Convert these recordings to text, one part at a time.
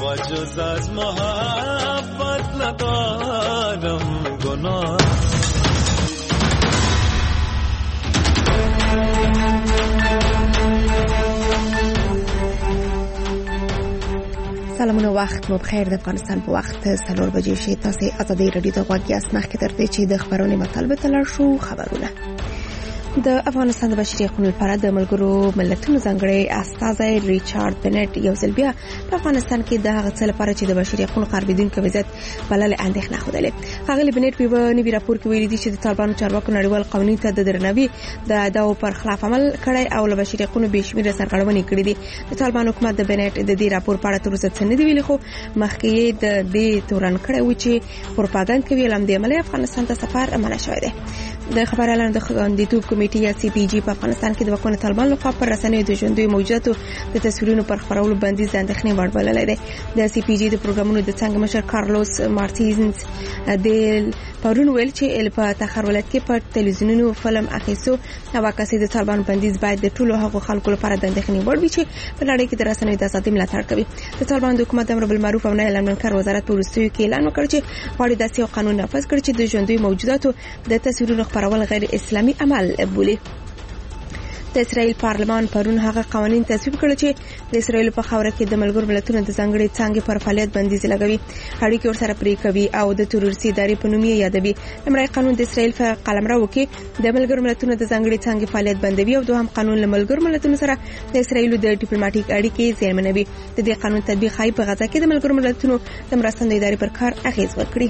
و جز از محبت ندارم گناه. سلامونه، وخت مو بخیر. د افغانستان په وخت 4 بجې شي. تاسو ازادي رادیو ته غوږ یاست. مخکې تر دې چې د خبرونې مطالبه تلل شو خبرونه. د افغانستان د بشري حقوقو لپاره د ملګرو ملتونو ځانګړي استازی ریچارډ بنټ یو ځل بیا په افغانستان کې د هغه څه لپاره چې د بشري حقوقو قربیدونکو وضعیت بلل اندېښنه خوده. هغه بنټ په نوي راپور کې ویلي دي چې د طالبانو چارواکو نړیوال قوانینو ته د درناوي د ادعاو پر خلاف عمل کړی او له بشري حقوقو بېشمیره سرغړونې کړې دي. د طالبانو حکومت د بنټ د دې راپور په اړه تر اوسه څه نه دی ویلي، خو مخکې د دې تورن کړی و چې پروپاګاندا کوي لم د عملي افغانستان ته سفر منع شوی دی. د خبر اعلان د خوندیتوب کمیټې یا سی پی جی په افغانستان کې د وکونې طالبان لخوا پر رسنیو د ژوندۍ موجوداتو د تصویرونو پر خبرولو بندیز د اندېښنې وړ بللی دی. د سی پی جی د پروګرامونو د څنګه مشر کارلوس مارتینز د پرون ویل چې په تخار ولایت کې پر تلویزیونونو فلم اخیستو او عکاسي د طالبان بندیز باید د ټولو هغو خلکو لپاره د اندېښنې وړ وي چې په نړۍ کې د رسنیو د ازادۍ ملاتړ کوي. د طالبان د حکومت امر بالمعروف او نهي عن المنکر وزارت په وروستیو کې اعلان وکړ چې غواړي داسې یو قانون نافذ کړي چې د ژوندۍ موجوداتو د تصویرونو خپرول غیر اسلامي عمل بولي. د اسرائیل پارلمان پرون هغه قوانين تصویب کړل چې د اسرائیل په خاوره کې د ملګرو ملتونو د ځانګړي څانګې پر فعالیت بندیز لګوي، اړیکې ورسره پرې کوي او د تروریستي ادارې په نوم یې یادوي. لمړی قانون د اسرائیل په قلمرو کې د ملګرو ملتونو د ځانګړي څانګې فعالیت بندوي او دوهم قانون له ملګرو ملتونو سره د اسرائیل د ډیپلوماټیک اړیکې زیانمنوي. د دې قانون تطبیق هاي په غزا کې د ملګرو ملتونو د مرستندوی ادارې پر کار اغیز وکړي.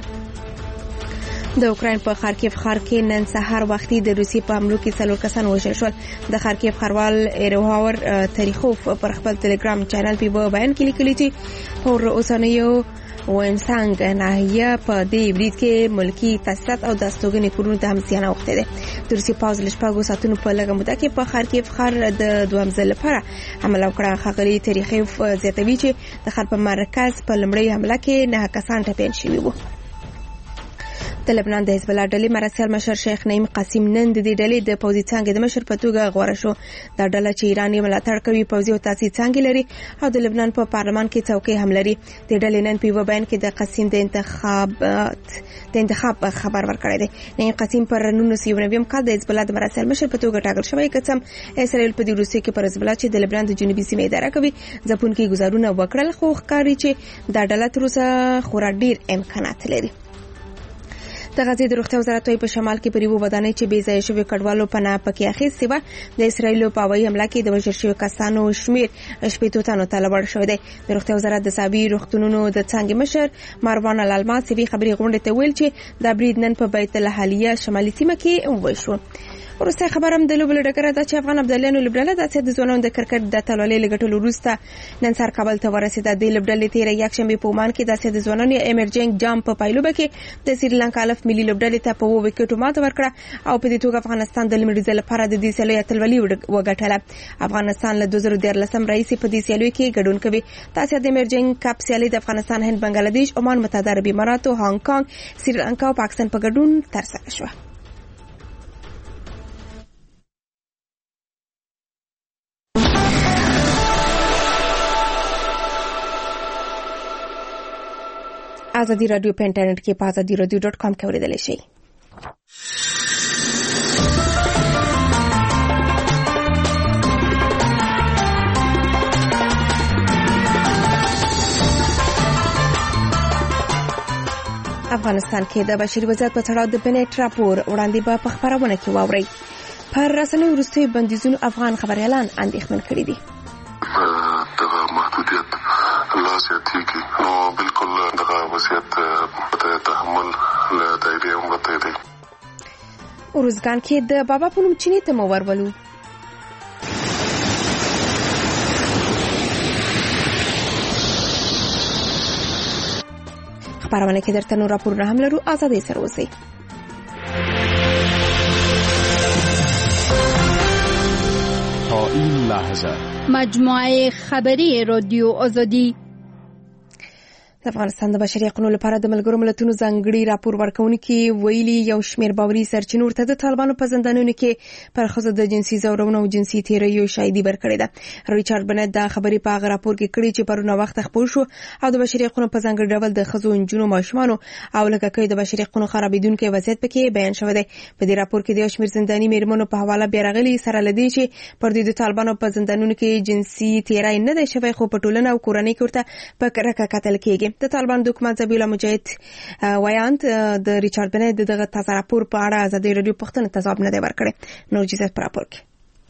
د اوکراین په خارکیف ښار کې نن سهار وختي د روسي په حملو کې 4 کسان وژل شول. د خارکیف ښاروال ایروهاور تاریخوف پر خپل ټلګرام چینل په بیان کې لیکلي چې پر اوسنیو وینسانګ ناحیه په دې برید کې ملکی تاسیسات او دستوګنې کورونه ته هم زیان اوښتی دی. د روسي پوځ له شپږو ساعتونو په لږه موده کې په خارکیف ښار د دوهم ځل لپاره حمله وکړه. ښاغلي تاریخوف زیاتوي چې د ښار په مرکز په لومړۍ حمله کې 9 کسان ټپیان شوي وو. د لبنان د حزب الله ډلې مرستیال مشر شیخ نعیم قاسم نن د دې ډلې د پوځي څانګې د مشر په توګه غوړه شو. دا ډله چې ایران یې ملاتړ کوي پوځي او تاسیسي څانګې لري او د لبنان په پارلمان کې څوکۍ هم لري. د ډلې نن په بیان کې د قاسم د انتخاب خبر ورکړی دی. نعیم قاسم پر 1990 کال د حزب الله د مرستیال مشر په توګه ټاکل شوی، قسم اسرائیل په دې روسي کې پر حزب الله چې د لبنان د جنوبي سیمې اداره کوي ځپونکي گزارونه وکړل، خو ښکاري چې دا ډله تر اوسه خورا ډیر امکانات لري. د غزې د روغتیا وزارت په شمال کې پریوو ودانۍ چې بې ځای شوی کډوالو پناه پکې اخیستې و. د اسرائیل په هوایي حمله کې د وژل شویو کسانو شمیر 80 تنو ته لوړ شوی دی. د روغتیا وزارت د سابي روغتونونو د څنګه مشر مروان الالماسي خبري غونډه ته ویل چې دا برید نن په بیت الحالیه شمالي سیمه کې وشو. ورسته خبرم د لوبل ډګر د چې افغان عبدالله لوبډاله د سید زونو د کرکټ د تلولې لګټلو وروسته نن سر کابل ته ورسېده. د لوبډالې تیر یک شنبه په عمان کې د سید زونو ایمرجنګ جام په پایلوبه کې د سریلانکا الف ملي لوبډالې ته په 2 وکټو ماته ورکړه او په دې توګه افغانستان د لمړي ځل لپاره د دې سیالۍ اتلولي وګټله. افغانستان له 2013 راهیسې په دې سیالۍ کې ګډون کوي. تاسو د ایمرجنګ کپ سیالۍ د افغانستان، هند، بنگلاديش، عمان، متحده عربي امارات، هانګ کانګ، سریلانکا او پاکستان په ګډون ترسره شوه. ازادي رادیو په انټرنیټ کې په azadiradio.com کې اوریدل شي. افغانستان کې د بشري وضعیت په تړاو د بنټ راپور وړاندې به په خبرونه کې واوري. پر رسنیو وروستي بندیزونو افغان خبريالان اندېښمن کړي دي. دغه محدودیت لا زیاتېږي نو بالکل دغه وضعیت په تحمل له دایرې وته دی. اروزګان کې د بابا په نوم چینی ته مو ورولو. خبرونه کې درته نور راپورونه هم لرو. آزادۍ سره اوسئ. تا این لحظه مجموعه خبری رادیو آزادی د افغانستان د بشري حقوقو لپاره د ملګرو ملتونو ځانګړي راپور ورکونکي ویلي یو شمېر باوري سرچینو ورته د طالبانو په زندانونو کې پر ښځو د جنسي ځورونو او جنسي تیریو شاهدي ورکړې ده. ریچارډ بنټ دا خبرې په هغه راپور کې کړې چې پرونه وخت خپور شو او د بشري حقوقو په ځانګړي ډول د ښځو، نجونو، ماشومانو او لکه د بشري حقوقو خرابېدونکي وضعیت پکې بیان شوی دی. په دې راپور کې د یو شمېر زنداني میرمنو په حواله بیا راغلي سره لدی چې پر د طالبانو په زندانونو کې جنسي تیری نه دی شوی، خو په ټولنه او کورنۍ کې ورته په کرکه کتل کېږي. د طالبان د حکومت ذبیح مجاهد وایاند د ریچارډ بنټ دغه تازه راپور په اړه ازادي رادیو پوښتنه تضاد نه دی ورکړی. نور جزئیات په راپور کې.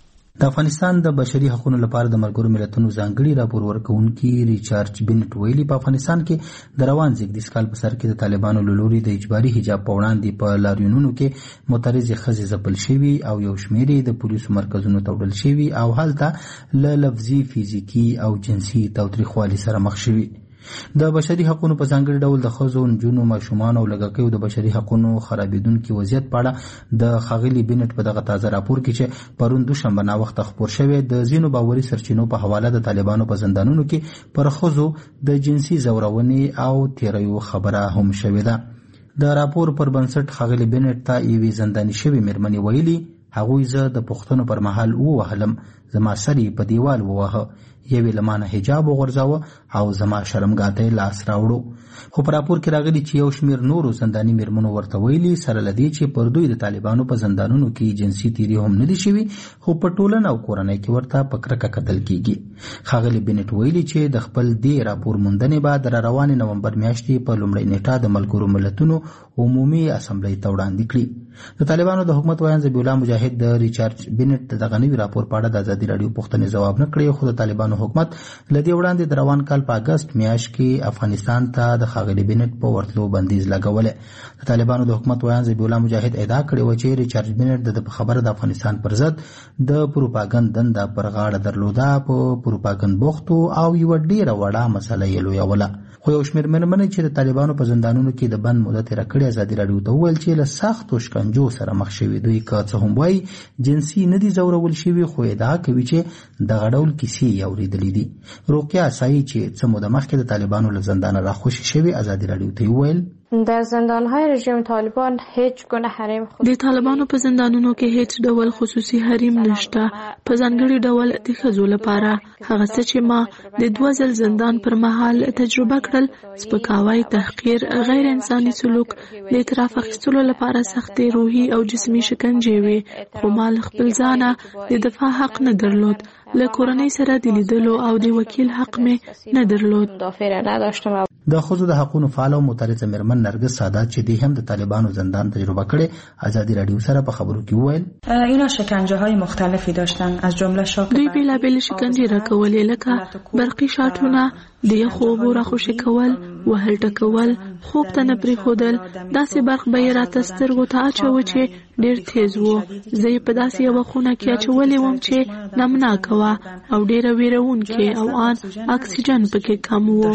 د افغانستان د بشري حقوقو لپاره د ملګرو ملتونو ځانګړي راپور ورکونکي ریچارډ بنټ ویلي په افغانستان کې د روان زیږدیز کال په سر کې د طالبانو له لوري د اجباري حجاب په وړاندې په لاریونونو کې معترضې ښځې ځپل شوي او یو شمېر د پولیسو مرکزونو ته وړل شوي او هلته له لفظي، فزیکي او جنسي تاوتریخوالي سره مخ شوي. د بشري حقوقو په ځانګړي ډول د ښځو، نجونو، ماشومانو او لږکیو د بشري حقوقو خرابېدونکي وضعیت په اړه د ښاغلي بنټ په دغه تازه راپور کې چې پرون دوشنبه ناوخته خپور شوی د ځینو باوري سرچینو په حواله د طالبانو په زندانونو کې پر ښځو د جنسي ځورونې او تیریو خبره هم شوې ده. د راپور پر بنسټ ښاغلي بنټ ته یوې زنداني شوې میرمنې ویلي، هغوی زه د پوښتنو پر مهال ووهلم، زما سر یې په دیوال ووهه، یوې له مانه حجاب وغورځاوه او زما شرمګاه ته لاس راوړو. خو په راپور کې راغلي چې یو شمېر نورو زنداني میرمنو ورته ویلي سره له دې چې پر دوی د طالبانو په زندانونو کې جنسي تیری هم نه دي شوي، خو په ټولنه او کورنۍ کې ورته په کرکه کتل کېږي. ښاغلي بنټ ویلي چې د خپل دې راپور موندنې به د راروانې نومبر میاشتې په لومړۍ نیټه د ملګرو ملتونو عمومي اسمبلۍ ته وړاندې کړي. د طالبانو د حکومت ویان ذبیح الله مجاهد د ریچارډ بنټ دغه نوي راپور په اړه د ازادي رادیو پوښتنې ځواب نه کړی، خو د طالبانو حکومت له دې وړاندې د روان کال په اګست میاشت کې افغانستان ته د ښاغلي بنټ په ورتلو بندیز لګولی. د طالبانو د حکومت ویان ذبیح الله مجاهد ادعا کړې وه چې ریچارډ بنټ د خبره د افغانستان پر ضد د پروپاګند دنده پر غاړه درلوده، په پروپاګند بوختو او یوه ډېره وړه مسله یې لویوله. خو یو شمېر میرمنې چې د طالبانو په زندانونو کې د بند موده تېره کړې ازادي راډیو ته وویل چې له سختو شکنجو سره مخ شوي. دوی که څه هم وایي جنسي نه دي ځورول شوي، خو ادعا کوي چې دغه ډول کیسې یې اورېدلې دي. روقیه اسایي چې څه موده مخکې د طالبانو له زندانه راخوشي شوي ازادي راډیو ته وویل در زندان‌های رژیم طالبان هیچ گونه حریم د طالبانو په زندانونو کې هیڅ ډول خصوصي حریم نشته. په ځانګړي ډول د ښځو لپاره هغه څه چې ما د 2 ځل زندان پر مهال تجربه کړل، سپکاوی، تحقیر، غیر انساني سلوک، د اعتراف اخیستلو لپاره سختې روحي او جسمي شکنجې وي. خو ما له خپل ځانه د دفاع حق نه درلود، له کورنۍ سره د لیدلو او د وکیل حق مې نه درلود. د ښځو د حقوقو فعال او معترضه میرمن نرګس سادات چې دی هم د طالبانو زندان تجربه کړي ازادي رادیو سره په خبرو کې وویل اینا شکنجه های مختلفی داشتن، از جمله شاک دوی بیلابیل شکنجې راکولې، لکه برقي شاټونه، د یخو اوبو راخوشي کول، وهل ټکول، خوب ته نه پرېښودل. داسې برق به یې راته سترګو ته اچوه چې ډېر تیز و. زه یې په داسې یوه خونه کې اچولې وم چې نمناکه وه او ډېره ویرونکې او ان اکسیجن پکې کم و.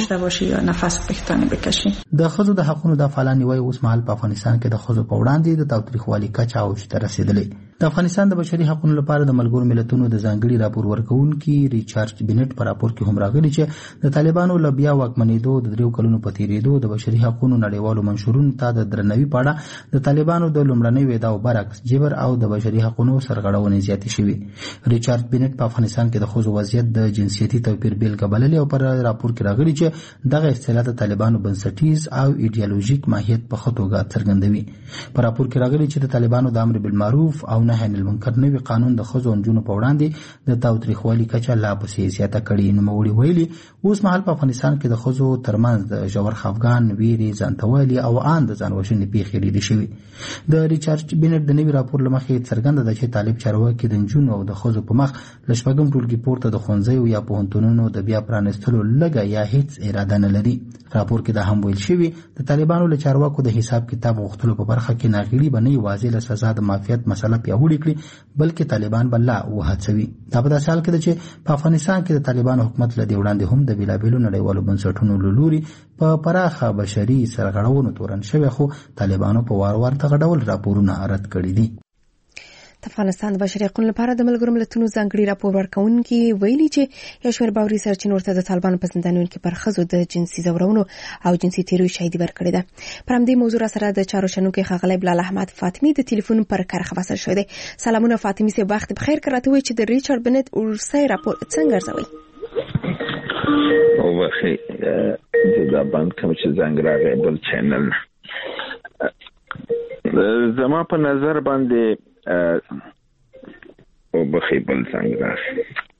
د ښځو د حقوقو د فعالان وایي اوس مهال په افغانستان کې د ښځو په وړاندې د تاوتریخوالي کچه اوج ته رسېدلې. د افغانستان د بشري حقوقو لپاره د ملګرو ملتونو د ځانګړي راپور ورکونکي ریچارډ بنټ په راپور کې هم راغلي چې د طالبانو له بیا واکمنېدو د 3 کلونو په تېرېدو د بشري حقوقو نړیوالو منشورونو ته د درناوي په اړه د طالبانو د لومړنیو ادعاو برعکس جبر او د بشري حقوقو سرغړونې زیاتې شوې. ریچارډ بنټ په افغانستان کې د ښځو وضعیت د جنسیتي توپیر بیلګه بللې او پر راپور کې راغلي چې دغه اصطلاح د طالبانو بنسټیز او ایډیالوژیک ماهیت په ښه توګه څرګندوي. په راپور کې راغلي چې د طالبانو د امر بالمعروف او نهي عن المنکر نوي قانون د ښځو او نجونو په وړاندې د تاوتریخوالي کچه لا پسې زیاته کړې. نوموړي ویلي اوس مهال په افغانستان کې د ښځو ترمنځ د ژور خفګان، ویرې، ځانتوالي او ان د ځانوژنې پیښې ډېرې شوي. د ریچارډ بنټ د نوي راپور له مخې څرګنده ده چې طالب چارواکي د نجونو او د ښځو په مخ له 4 ټولګي پورته د ښوونځیو یا پوهنتونونو د بیا پرانستلو لږه یا هیڅ اراده نه لري. راپور کې دا هم ویل شوي د طالبانو له چارواکو د حساب کتاب غوښتلو په برخه کې ناغېړي به نه یوازې له سزا د معافیت مسله پیاوړې کړي، بلکې طالبان به لا وهڅوي. دا په داسې حال کې ده چې په افغانستان کې د طالبانو حکومت له دې وړاندې هم د بېلابېلو نړیوالو بنسټونو له لوري په پراخه بشري سرغړونو تورن شوی، خو طالبانو په وار وار دغه ډول راپورونه رد کړي دي. افغانستان د بشري حقوقو لپاره د ملګرو ملتونو ځانګړي راپور ورکونکي ویلي چې یو شمېر باوري سرچینو ورته د طالبانو په زندانونو کې پر ښځو د جنسي ځورونو او جنسي تیروي شاهدي ورکړې ده. پر همدې موضوع سره د چارو شنونکي ښاغلی بلال احمد فاطمي د ټلیفون پر کرښه وصل شوی دی. سلامونه فاطمي صاحب، وخت بخیر. کراته وی چې د ریچارډ بنت ورسای راپور څنګه ارزوي؟ او واخی دا باندې کوم چې څنګه راغی بل چینل زما په نظر باندې او بخی بل څنګه راغی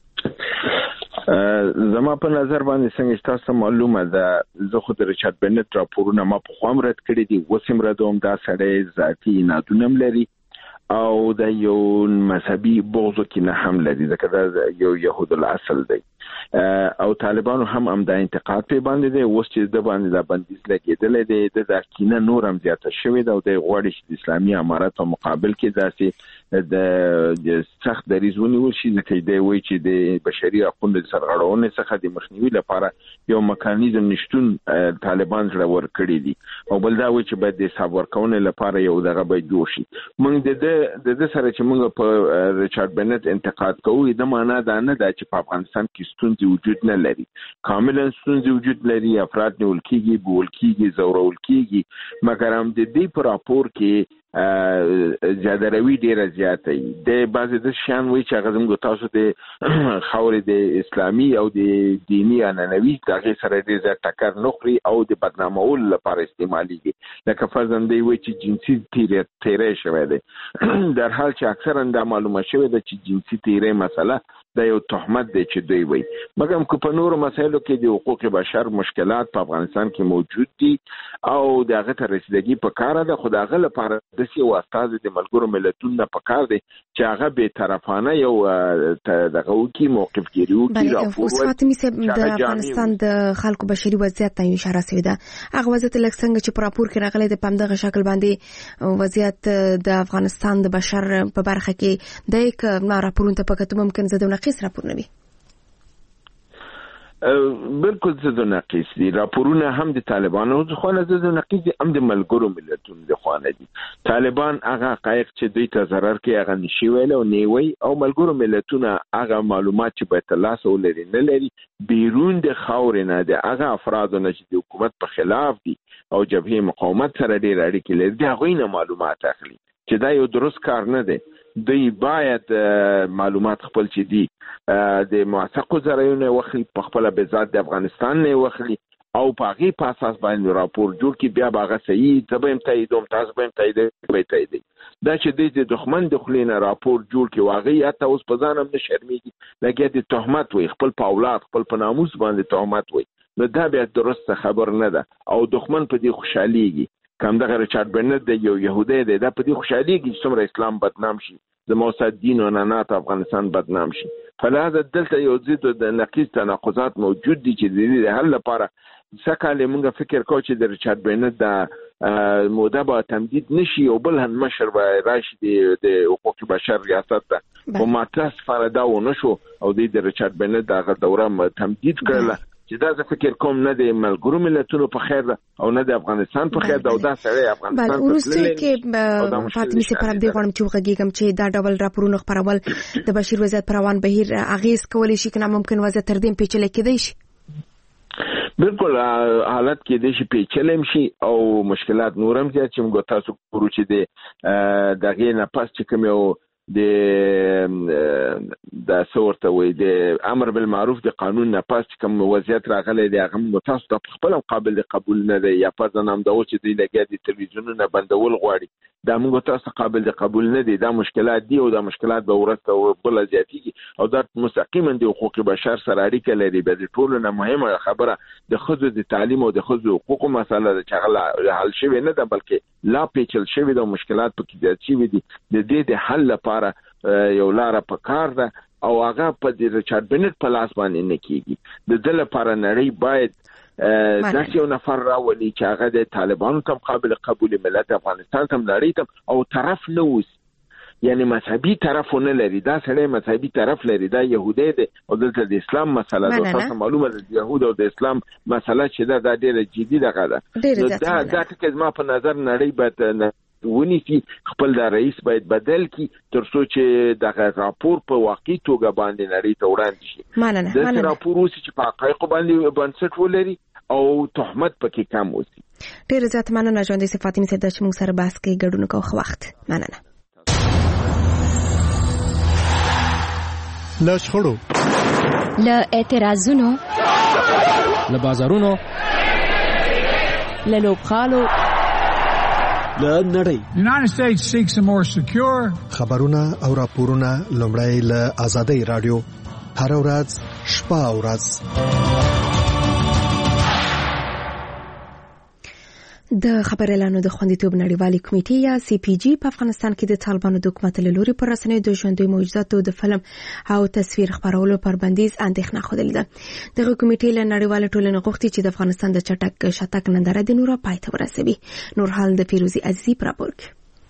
زما په نظر باندې څنګه تاسو معلومه ده زه خو د ریچارډ بنت راپورونه ما په خوام رد کړی دي، وسیم ردوم دا سړی ذاتی نادونم لري او د یو مذهبي بغض کې نه هم لري، ځکه دا یو يهود الاصل دی او طالبانو هم دا انتقاد په باندې دی. اوس چې د باندې د بندیز لګیدل دي د کینه نور هم زیاته شوې ده او د غوړی د اسلامي امارات په مقابل کې داسې د سخت دریزونی ورشي، ځکه دی وایي چې د بشري حقوقو د سرغړونې څخه د مخنیوي لپاره یو میکانیزم نشټون طالبان سره ورکړي دي او بل دا وایي چې باید د حساب ورکونې لپاره یو دغه به جوړ شي. موږ د سره چې موږ په ریچارډ بنت انتقاد کوو د معنا دا نه ده چې په افغانستان کې ستونزې وجود نه لري، کاملا ستونزې وجود لري، افراد نیول کېږي، بول کېږي، زورول کېږي، مګر هم د دې په راپور کې زیادروي ډیره زیاته وي. د بعضې د شیان وایي چې هغه زموږ تاسو د خاورې د اسلامي او د دیني عنعنوي د هغې سره ډېر زیات ټکر نه خوري او د بدنامولو لپاره استعمالیږي. لکه فرضاً دی وایي چې جنسي تیری شوی دی، در حال چې اکثرا دا معلومه شوې ده چې جنسي تیری مسله دا یو تهمت دی چې دوی وایي. مګر که په نورو مسایلو کې د حقوق بشر مشکلات په افغانستان کې موجود دي او د هغه ته رسیدګي پکاره ده، خو د هغه لپاره داسې یو استازی د ملګرو ملتونو نه پکار دی چې هغه بې طرفانه یو دغه وکړي، موقف ګیري وکړي. اوس فاطمي صاحب د افغانستان د خلکو بشري وضعیت ته اشاره شوې ده، هغه وضعیت لکه څنګه چې په راپور کې راغلی د په همدغه شکل باندې وضعیت د افغانستان د بشر په برخه کې دی که راپورونه ته پکې ممکن زده ناقص راپور نه وي؟ بالکل زده ناقص دي راپورونه، هم د طالبانو ځخونه زده ناقص دي، هم د ملګرو ملتونو ځخونه دي. طالبان هغه حقایق چې دوی ته ضرر کوي هغه نشي ویل او نیوي، او ملګرو ملتونو هغه معلومات چې بیت الله سره لري نه لري بیرون د خاورې نه دي، هغه افراد نه چې د حکومت په خلاف دي او جبهه مقاومت سره ډېر اړیکې لري، هغه نه معلومات اخلي چې دا یو درست کار نه دی. دوی باید معلومات خپل چې دي د موثقو ذرایعو واخلي، په خپل به ذات د افغانستان نه واخلي او په هغې په اساس باندې راپور جوړ کړي، بیا به هغه صحیح زه به یم تاییدوم، تاسو به یم تاییدوي. دا چې دوی د دښمن د خولې نه راپور جوړ کړي او هغې حتی اوس په ځان هم نه شرمېږي، لکه د تهمت وایي، خپل په اولاد خپل په ناموس باندې تهمت وایي، نو دا بیا درسته خبر نه ده او دښمن په دې خوشحالېږي. کم دغه ریچارډ بنت د یو يهودي دی، دا په دې خوشحالېږي چې څومره اسلام بدنام شي، د موساد دین او عنعنات افغانستان بدنام شي. فلهذا دلته یو ضد د نقیض تناقضات موجود دي چې د دې حل لپاره څکاله موږ فکر کوو چې د ریچارډ بنت د موده به تمدید نشي او بل هم مشر به راشي د حقوق بشر ریاست ته او ماته فردا و نشو او د ریچارډ بنت دغه دوره تمدید کړله چې دا څه فکر کوم نه د ملګرو ملتونو په خیر ده او نه د افغانستان په خیر ده او دا سره افغانستان په ورسته کې فاطمه سي پر دې غواړم چې وغږیږم چې دا ډول راپورونه خبرول د بشیر وضعیت پر روان بهیر اغیز کولی شي کنه ممکن وضعیت تر دې پیچلې کېدای شي. بالکل حالت کې د شي پیچلې شي او مشکلات نورم زیات چې موږ تاسو ګورو چې دغه نه پاس چې کوم یو د صورت وي د امر بالمعروف د قانون نه پاس کوم وضعیت راغلی دی هغه متاسف په خپل قابل قبول نه دی، یا په ځنام دا چې دی لګیا د تلویزیونونو بندول غواړي، دا موږ تاسو قابل قبول نه دي، دا مشکلات دي او دا مشکلات به ورسته او بل زیاتېږي او دا مستقیما د حقوق بشر سره اړیکه لري. به د ټولو نه مهمه خبره د ښځو د تعلیم او د ښځو حقوقو مسله ده چې هغه حل شوې نه ده بلکې لا پیچل شوې ده او مشکلات پکې زیات شوي دي. د دې د حل لپاره یو لاره پکار ده او هغه په د ریچارډ بنت په لاس باندې نه کېږي. د دې لپاره نړۍ باید داسې یو نفر راولي چې هغه د طالبانو ته قابل قبول ملت افغانستان ته نړۍ ته او طرف نه اوسي، یعنی مذهبي طرف نه لري، دا سړی مذهبي طرف لري، دا يهودي دی او دلته د اسلام مسله ده. تاسو معلومه ده يهود او د اسلام مسله چې دا ډېره جدي ده. دا ټکي ما په نظر نړۍ باید ونیسي خپل د رئیس باید بدل کی ترڅو چې د راپور په واقعي توګه باندې نړۍ ته وړاندې شي د راپور اوسې چې په حقایق باندې بنسټ ولري او تهمت پکې کم وسی. ډېر زیات مننه ژوندۍ سي فاطمه سید چې موږ سره بحث کې ګډون کوو. وخت مننه. له شخړو، له اعتراضونو، له بازارونو، له لوبغالو، له نړۍ. United States seeks a more secure. خبرونه او راپورونه لومړی له آزادۍ رادیو هر ورځ شپه او ورځ. د خبريالانو د خوندیتوب نړیوالې کمیټې یا سی پی جی په افغانستان کې د طالبانو د حکومت له لوري پر رسنیو د ژوندۍ موجوداتو د فلم او تصویر خپرولو پر بندیز اندېښنه خوده ده. دغه کمیټې له نړیوال ټولنې غوښتي چې د افغانستان د چټک شاتګ ننداره د نورو پای ته ورسوي. نور حال د فیروزي عزیزی پر راپور.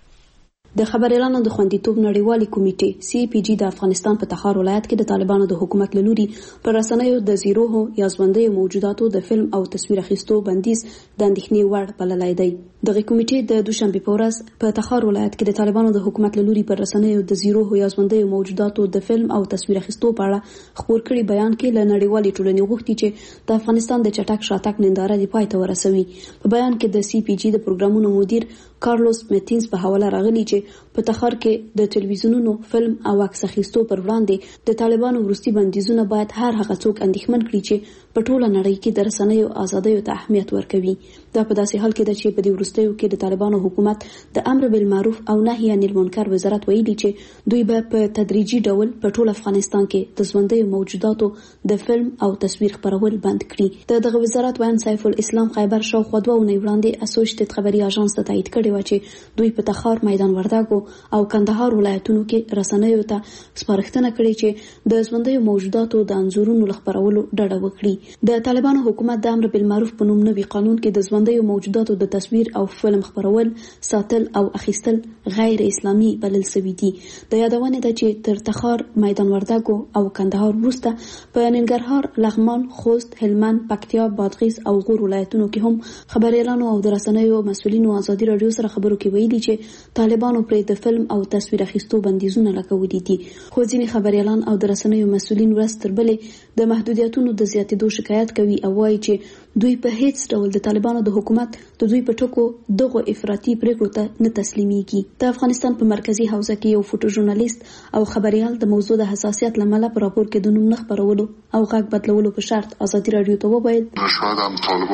د خبريالانو د خوندیتوب نړیوالې کمیټې سی پی جی د افغانستان په تخار ولایت کې د طالبانو د حکومت له لوري پر رسنیو د زیروهو یا ژوندۍ موجوداتو د فلم او تصویر اخیستو بندیز د اندېښنې وړ بللی دی. دغه کمیټې د دوشنبه په ورځ په تخار ولایت کې د طالبانو د حکومت له لوري پر رسنیو د زیروهو یا ژوندۍ موجوداتو د فلم او تصویر اخیستو په اړه خپور کړي بیان کې له نړیوالې ټولنې غوښتي چې د افغانستان د چټک شاتګ ننداره د پای ته ورسوي. په بیان کې د سی پی جی د پروګرامونو مدیر کارلوس میتینز په حواله راغلی چې په تخار کې د ټلویزیونونو فلم او عکس اخیستو پر وړاندې د طالبانو وروستي بندیزونه باید هر هغه څوک اندېښمن کړي چې په ټوله نړۍ کې د رسنیو ازادۍ ته اهمیت ورکوي. دا په داسې حال کې ده چې په دې وروستیو کې د طالبانو حکومت د امر بالمعروف او نهي عن المنکر وزارت ویلي چې دوی به په تدریجي ډول په ټول افغانستان کې د ژوندۍ موجوداتو د فلم او تصویر خپرول بند کړي. دغه وزارت وایي سیف الاسلام خیبر شاوخوا 2 اونۍ وړاندې اسوشیټډ خبري اژانس ته تایید کړی و چې دوی په تخار، میدان وردګو او کندهار ولایتونو کې رسنیو ته سپارښتنه کړې چې د ژوندۍ موجوداتو د انځورونو خپرولو ډډه وکړي. د طالبانو حکومت د امر بالمعروف په نوم نوي قانون کې د ژوندۍ موجوداتو د تصویر او فلم خپرول، ساتل او اخیستل غیر اسلامي بلل شوی دي. د یادونه ده چې تر تخار، میدان وردګو او کندهار وروسته په ننګرهار، لغمان، خوست، هلمند، پکتیا، بادغیس او غور ولایتونو کې هم خبريالانو او د رسنیو مسؤلینو ازادي رادیو سره خبرو کې ویلي چې طالبانو پر د فلم او تصویر اخیستو بندیزونه لګولي دي. خو ځینې خبريالان او د رسنیو مسؤلین ورځ تر بلې د محدودیتونو د زیاتېدو شکایت کوي او وایي چې دوی په هیڅ ډول د طالبانو د حکومت د دوی په ټکو دغه افراطي پریکړو ته نه تسلیميږي. د افغانستان په مرکزی حوزه کې یو فوټو ژورنالیست او خبريال د موضوع د حساسیت لامل په راپور کې د نوم نه خبرولو او غږ بدلولو په شرط ازادي رادیو ته وویل شاید هم طالبا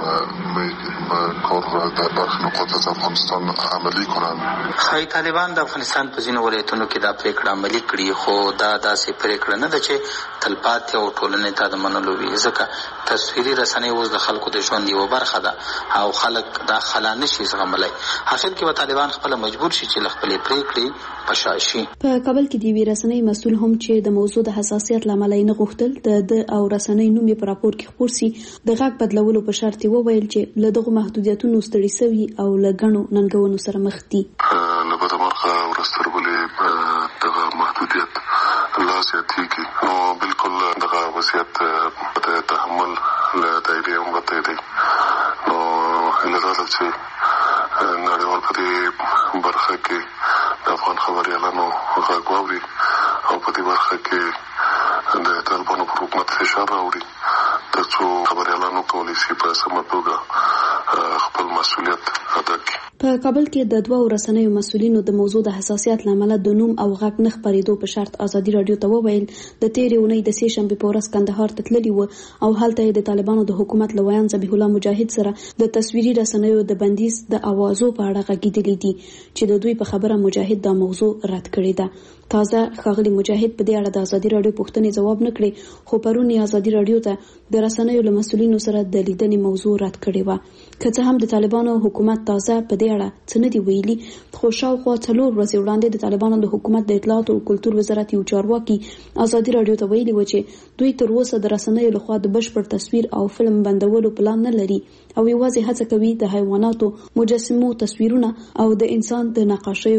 بتونه کار را در برخی نقاط از افغانستان عملی کنند. خای طالبان د افغانستان په ځینو ولایتونو کې دا پریکړه عملي کړي، خو دا داسې پریکړه نه ده چې تلپاتې او ټولنې ته د منلو وي، ځکه تصویري رسنۍ اوس د خلکو د ژوند یوه برخه ده او خلک دا خلا نشي زغملی. اخر کې به طالبان خپله مجبور شي چې له خپلې پریکړې په شا شي. په کابل کې د یوې رسنۍ مسؤل هم چې د موضوع د حساسیت له امله یې نه غوښتل د او رسنۍ نوم یې په راپور کې خپور سي، د غږ بدلولو په شرط یې وویل چې له دغو محدودیتونو ستړي سوي او له ګڼو ننګونو سره مخ دي. له بده مرغه ورځ تر بلې دغه محدودیت لا زیاتېږي. نو بالکل دغه وضعیت د تحمل له دایرې هم وتی دی. نو هیله دا ده چې نړیوال په دې برخه کې د افغان خبریالانو غږ واوري او په دې برخه کې د طالبانو پر حکومت فشار راوړي تر څو خبریالانو کولی شي په سمه توګه خپل مسؤلیت ادا کړي. په کابل کې د 2 رسنیو مسؤلینو د موضوع د حساسیت لامل د نوم او غږ نه خپرېدو په شرط ازادي رادیو ته وویل د تیرې اونۍ د سې شنبې په ورځ کندهار ته تللي و او هلته د طالبانو د حکومت له ویان ذبیح الله مجاهد سره د تصویري رسنیو د بندیز د اوازو په اړه غږیدلي دي چې د دوی په خبره مجاهد دا موضوع رد کړې ده. تازه ښاغلي مجاهد په دې اړه د ازادي رادیو پوښتنې ځواب نه کړې، خو پرون یې ازادي رادیو ته د رسنیو له مسؤلینو سره د لیدنې موضوع رد کړې وه. که څه هم د طالبانو حکومت تازه په دې اړه څه نه دي ویلي، خو شاوخوا 4 ورځې وړاندې د طالبانو د حکومت د اطلاعات او کلتور وزارت یو چارواکي ازادي رادیو ته ویلي و چې دوی تر اوسه د رسنیو لخوا د بشپړ تصویر او فلم بندولو پلان نه لري او یوازې هڅه کوي د حیواناتو، مجسمو تصویرونه او د انسان د نقاشیو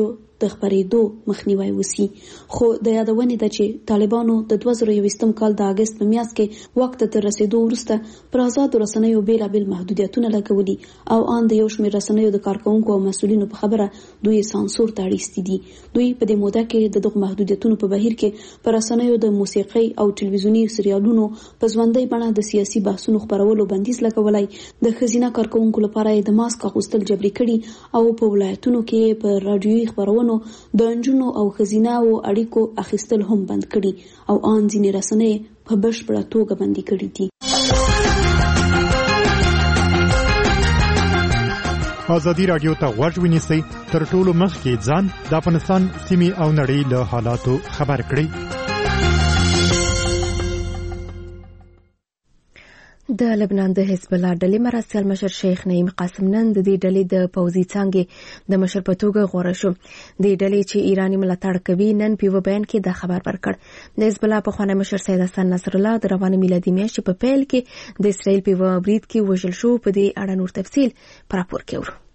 د خپرېدو مخنیوي وسی. خو د یادونې ده چې طالبانو د 2021 کال د اگست په میاشت کې واک ته تر رسیدو وروسته پر آزادو رسنیو بیلابیل محدودیتونه لګولي او ان د یو شمېر رسنیو د کارکونکو او مسؤلینو په خبره دوی سانسور ته اړیستي دي. دوی په دې موده کې د دغه محدودیتونو په بهیر کې پر رسنیو د موسیقي او ټلویزیونی سریالونو په ژوندۍ بڼه د سیاسي بحثونو خبرولو بندیز لګولای، د ښځینه کارکونکو لپاره د ماسک اغوستل جبري کړي او په ولایتونو کې په رادیوي خبرونو د انجونو او ښځینه او اړیکو اخیستل هم بند کړي او ان ځینې رسنۍ په بشپړه توګه بندي کړي دي. ازادي رادیو ته غوږ ونیسئ، تر ټولو مخکې ځان د افغانستان سیمې او نړۍ له حالاتو خبر کړئ. د لبنان د حزب الله ډلې مرستیال مشر شیخ نعیم قاسم نن د دې ډلې د پوځي څانګې د مشر په توګه غوره شو. د ډلې چې ایرانی ملاتړ کوي نن په بیان کې د خبر ورکړ. د حزب الله پخوانی مشر سید حسن نصر الله د روانه میلادي میاشتې په پیل کې د اسرائیل په برید کې وژل شو. په دې اړه نور تفصیل پر راپور کې ورو.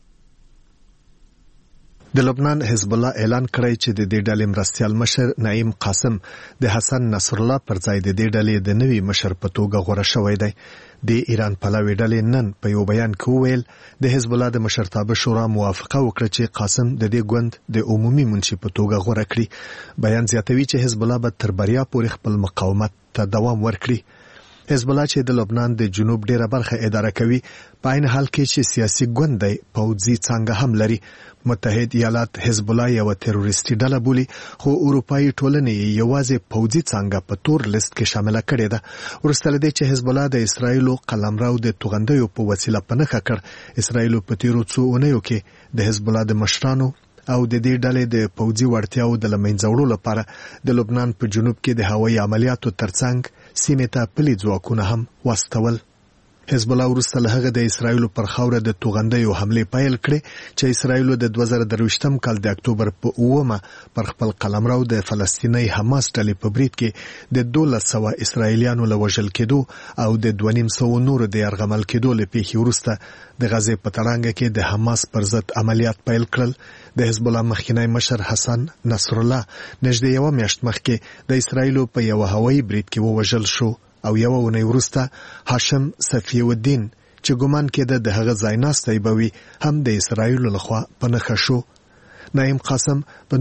د لبنان حزب الله اعلان کړی چې د دې ډلې مرستیال مشر نعیم قاسم د حسن نصر الله پر ځای د دې ډلې د نوي مشر په توګه غوره شوی دی. د ایران پلوي ډلې نن په یو بیان کې وویل د حزب الله د مشرتابه شورا موافقه وکړه چې قاسم د دې ګوند د عمومي منشي په توګه غوره کړي. بیان زیاتوي چې حزب الله به تر بریا پورې خپل مقاومت ته دوام ورکړي. حزب الله چې د لبنان د جنوب ډیره برخه اداره کوي، په عین حال کې چې سیاسي ګوند دی پوځي څنګه هم لري. متحد ایالات حزب الله یو تروریستي ډله بولي، خو اروپאי ټولنې یوازې پوځي څنګه په تور لیست کې شامل کړي ده. ورسته لدی چې حزب الله د اسرایل قلمرو د توغندیو په وسیله پنهخه کړ. اسرایل په تیرو څو اونیو کې د حزب الله د مشرانو او د دې ډلې د پوځي وړتیاو د لمنځوړو لپاره د لبنان په جنوب کې د هوایي عملیاتو ترڅنګ سیمې ته پلي ځواکونه هم واستول. حزب الله ورسته له هغه د اسرایل پر خاوره د توغندیو حمله پیل کړې چې اسرایل د 2023 کال د اکتوبر په 9 پر خپل قلمرو د فلسطیني حماس ډلې په برید کې د 1200 اسرایلیانو له وژل کېدو او د 250 نور د يرغمل کېدو لپاره ورسته د غزې په تړانګه کې د حماس پر ضد عملیات پیل کړل. د حزب الله مخکنی مشر حسن نصر الله نږدې یو میاشت مخکې د اسرایل په یو هوایي برید کې وژل شو او یو ونی ورسته هاشم صفی الدین چې ګمان کېده د هغه ځایناستي بوي هم د اسرایل لخوا پنهخه شو. نعیم قاسم په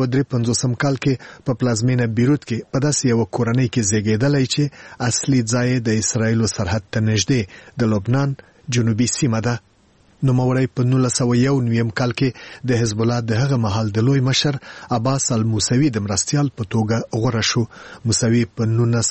1953 کال کې په پلازمینه بیروت کې په داسې یو کورنۍ کې زیږیدلی چې اصلي ځای د اسرایل سرحد ته نږدې د لبنان جنوبي سیمه ده. نوموړی په 1991 کال کې د حزب الله د هغه مهال د لوی مشر عباس الموسوي د مرستیال په توګه غوره شو. موسوي په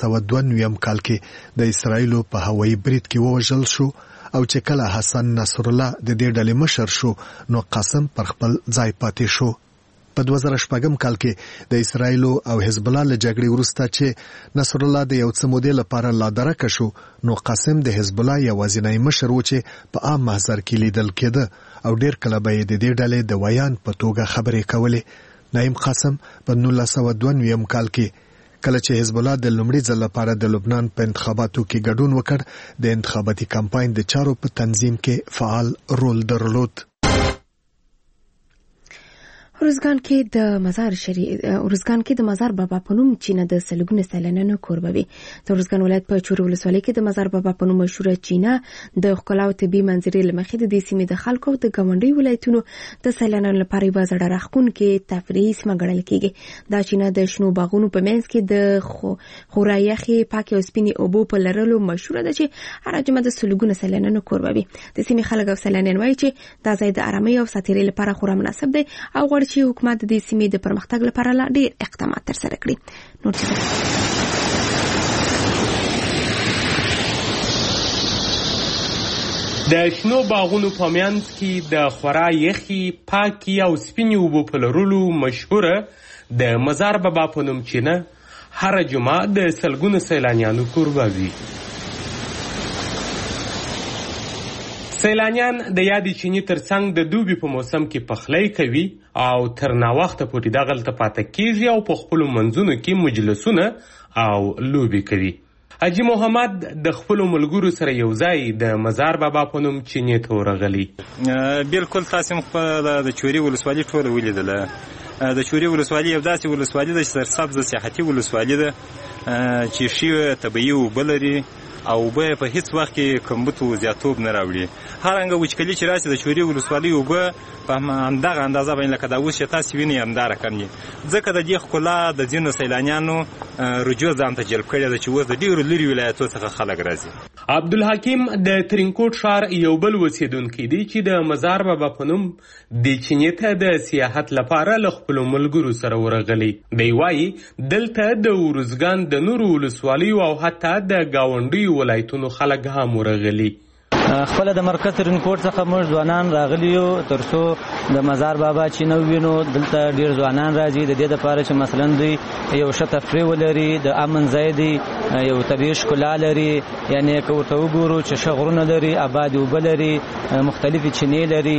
1992 کال کې د اسرایل په هوایي برید کې وژل شو او چې کله حسن نصر الله د دې ډلې مشر شو نو قاسم پر خپل ځای پاتې شو. په 2014 کال کې د اسرایل او حزب الله له جګړې وروسته چې نصر الله د یو څه مودې لپاره لا درکه شو نو قاسم د حزب الله یوازینی مشر و چې په عام محضر کې لیدل کېده او ډیر کله به د دې ډلې د ویان په توګه خبرې کولې. نعیم قاسم په 1992 کال کې کله چې حزب الله د لومړي ځل لپاره د لبنان په انتخاباتو کې ګډون وکړ د انتخاباتي کمپاین د چارو په تنظیم کې فعال رول درلود. ارزګان کې د مزار بابا په نوم چینه د سلګونه سیلانیانو کوربوي. د ارزګان ولایت په چور ولسوالۍ کې د مزار بابا په نوم مشهوره چینه د ښکلا او طبي منظرې لمخې د دې سیمې د خلکو او د ګاونډي ولایتونو د سیلانیانو لپاره یوه زړه راښکونکې تفریحي سیمه ګڼل کېږي. دا چینه د شنو باغونو په منځ کې د خورا یخې پاکې او سپینې اوبو په لرلو مشهوره ده چې هره جمعه د سلګونه سیلانیانو کوربوي. د سیمې خلک او سیلانیان وایي چې دا ځای د آرامۍ او ساتیرۍ لپاره خورا مناسب دی او غواړي چې حکومت د دې سیمې د پرمختګ لپاره لا ډېر اقدامات ترسره کړي. نور د شنو باغونو په منځ کې د خورا یخې پاکې او سپینې اوبو په لرلو مشهوره د مزار بابا په نوم چینه هره جمعه د سلګونو سیلانیانو کوربه وي. سیلانیان د یادې چینې ترڅنګ د دوبي په موسم کې پخلی کوي او تر ناوخته پورې دغلته پاته کیږي او په خپلو منځونو کې مجلسونه او لوبې کوي. حاجي محمد د خپلو ملګرو سره یو ځای د مزار بابا په نوم چینې ته ورغلی. بالکل تاسې د چوري ولسوالي ټوله ولیدله د چوري ولسوالي یو داسې ولسوالي ده چې سرسبزه سیاحتي ولسوالي ده چې ښې طبیعي اوبه لري او اوبه په هیڅ وخت کې کمبود او زیاتوب نه راوړي. هرانګه وچکلي چې راشي د چوري ولسوالي اوبه په همدغه اندازه باندې لکه دا اوس چې تاسو وینئ همدا رقم دي. ځکه د دې ښکلا د ځینو سیلانیانو رجوع ځان ته جلب کړی ده چې اوس د ډېرو لرې ولایتو څخه خلک راځي. عبدالحکیم د ترینکوټ ښار یو بل اوسېدونکی دی چې د مزار بابا په نوم دې چینې ته د سیاحت لپاره له خپلو ملګرو سره ورغلی. دی وایي دلته د ارزګان د نورو ولسوالیو او حتی د ګاونډیو ولایتونو خلک هم ورغلي. خپل د مرکز ترینکوټ څخه موږ ځوانان راغلي یو ترڅو د مزار بابا چې نو وینو. دلته ډیر ځوانان راځي د دې لپاره چې مثلا دوی یو ښه تفریح ولري، د امن ځای دی، یو طبیعي ښکلا لري. یعنی که ورته وګورو چې ښه غرونه لري، آباد اوبه لري، مختلفې چینې لري،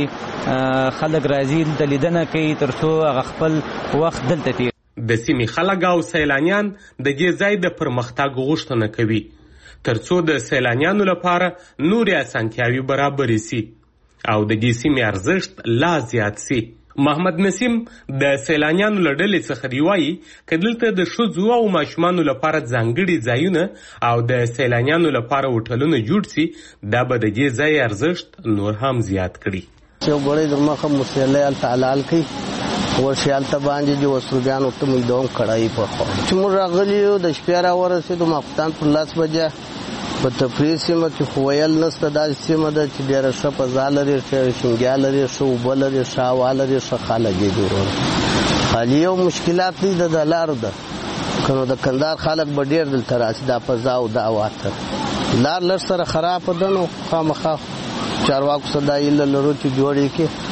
خلک راځي دلته لیدنه کوي ترڅو هغه خپل وخت دلته تیر. د سیمې خلک او سیلانیان د دې ځای د پرمختګ غوښتنه کوي ترڅو د سیلانیانو لپاره نورې اسانتیاوې برابرې سي او د دې سیمې ارزښت لا زیات سي. محمد نسیم د سیلانیانو له ډلې څخه دی وایي که دلته د ښځو او ماشومانو لپاره ځانګړي ځایونه او د سیلانیانو لپاره هوټلونه جوړ سي دا به د دې ځای ارزښت نور هم زیات کړي. یو ګړی د مخه مسلې هلته حلال کوي ورشي هلته باندې چې وسروګیانو ته موږ دوام کړی په خوا چې موږ راغلي یو د شپې راورسېدو ماخوستان پر 10 بجې په تفریح سیمه کې خو ویل نشته. دا سیمه ده چې ډېره ښه فضا لري، ښه شینګیا لري، ښه اوبه لري، ښه هوا لري، ښه خلک یې جوړول. خالي یو مشکلات دي د لارو ده که نو د کندهار خلک به ډېر دلته راشي دا فضا او دا هوا ته. لار لږ سره خرابه ده نو خامخا چارواکو سره دا هیله لرو چې جوړ یې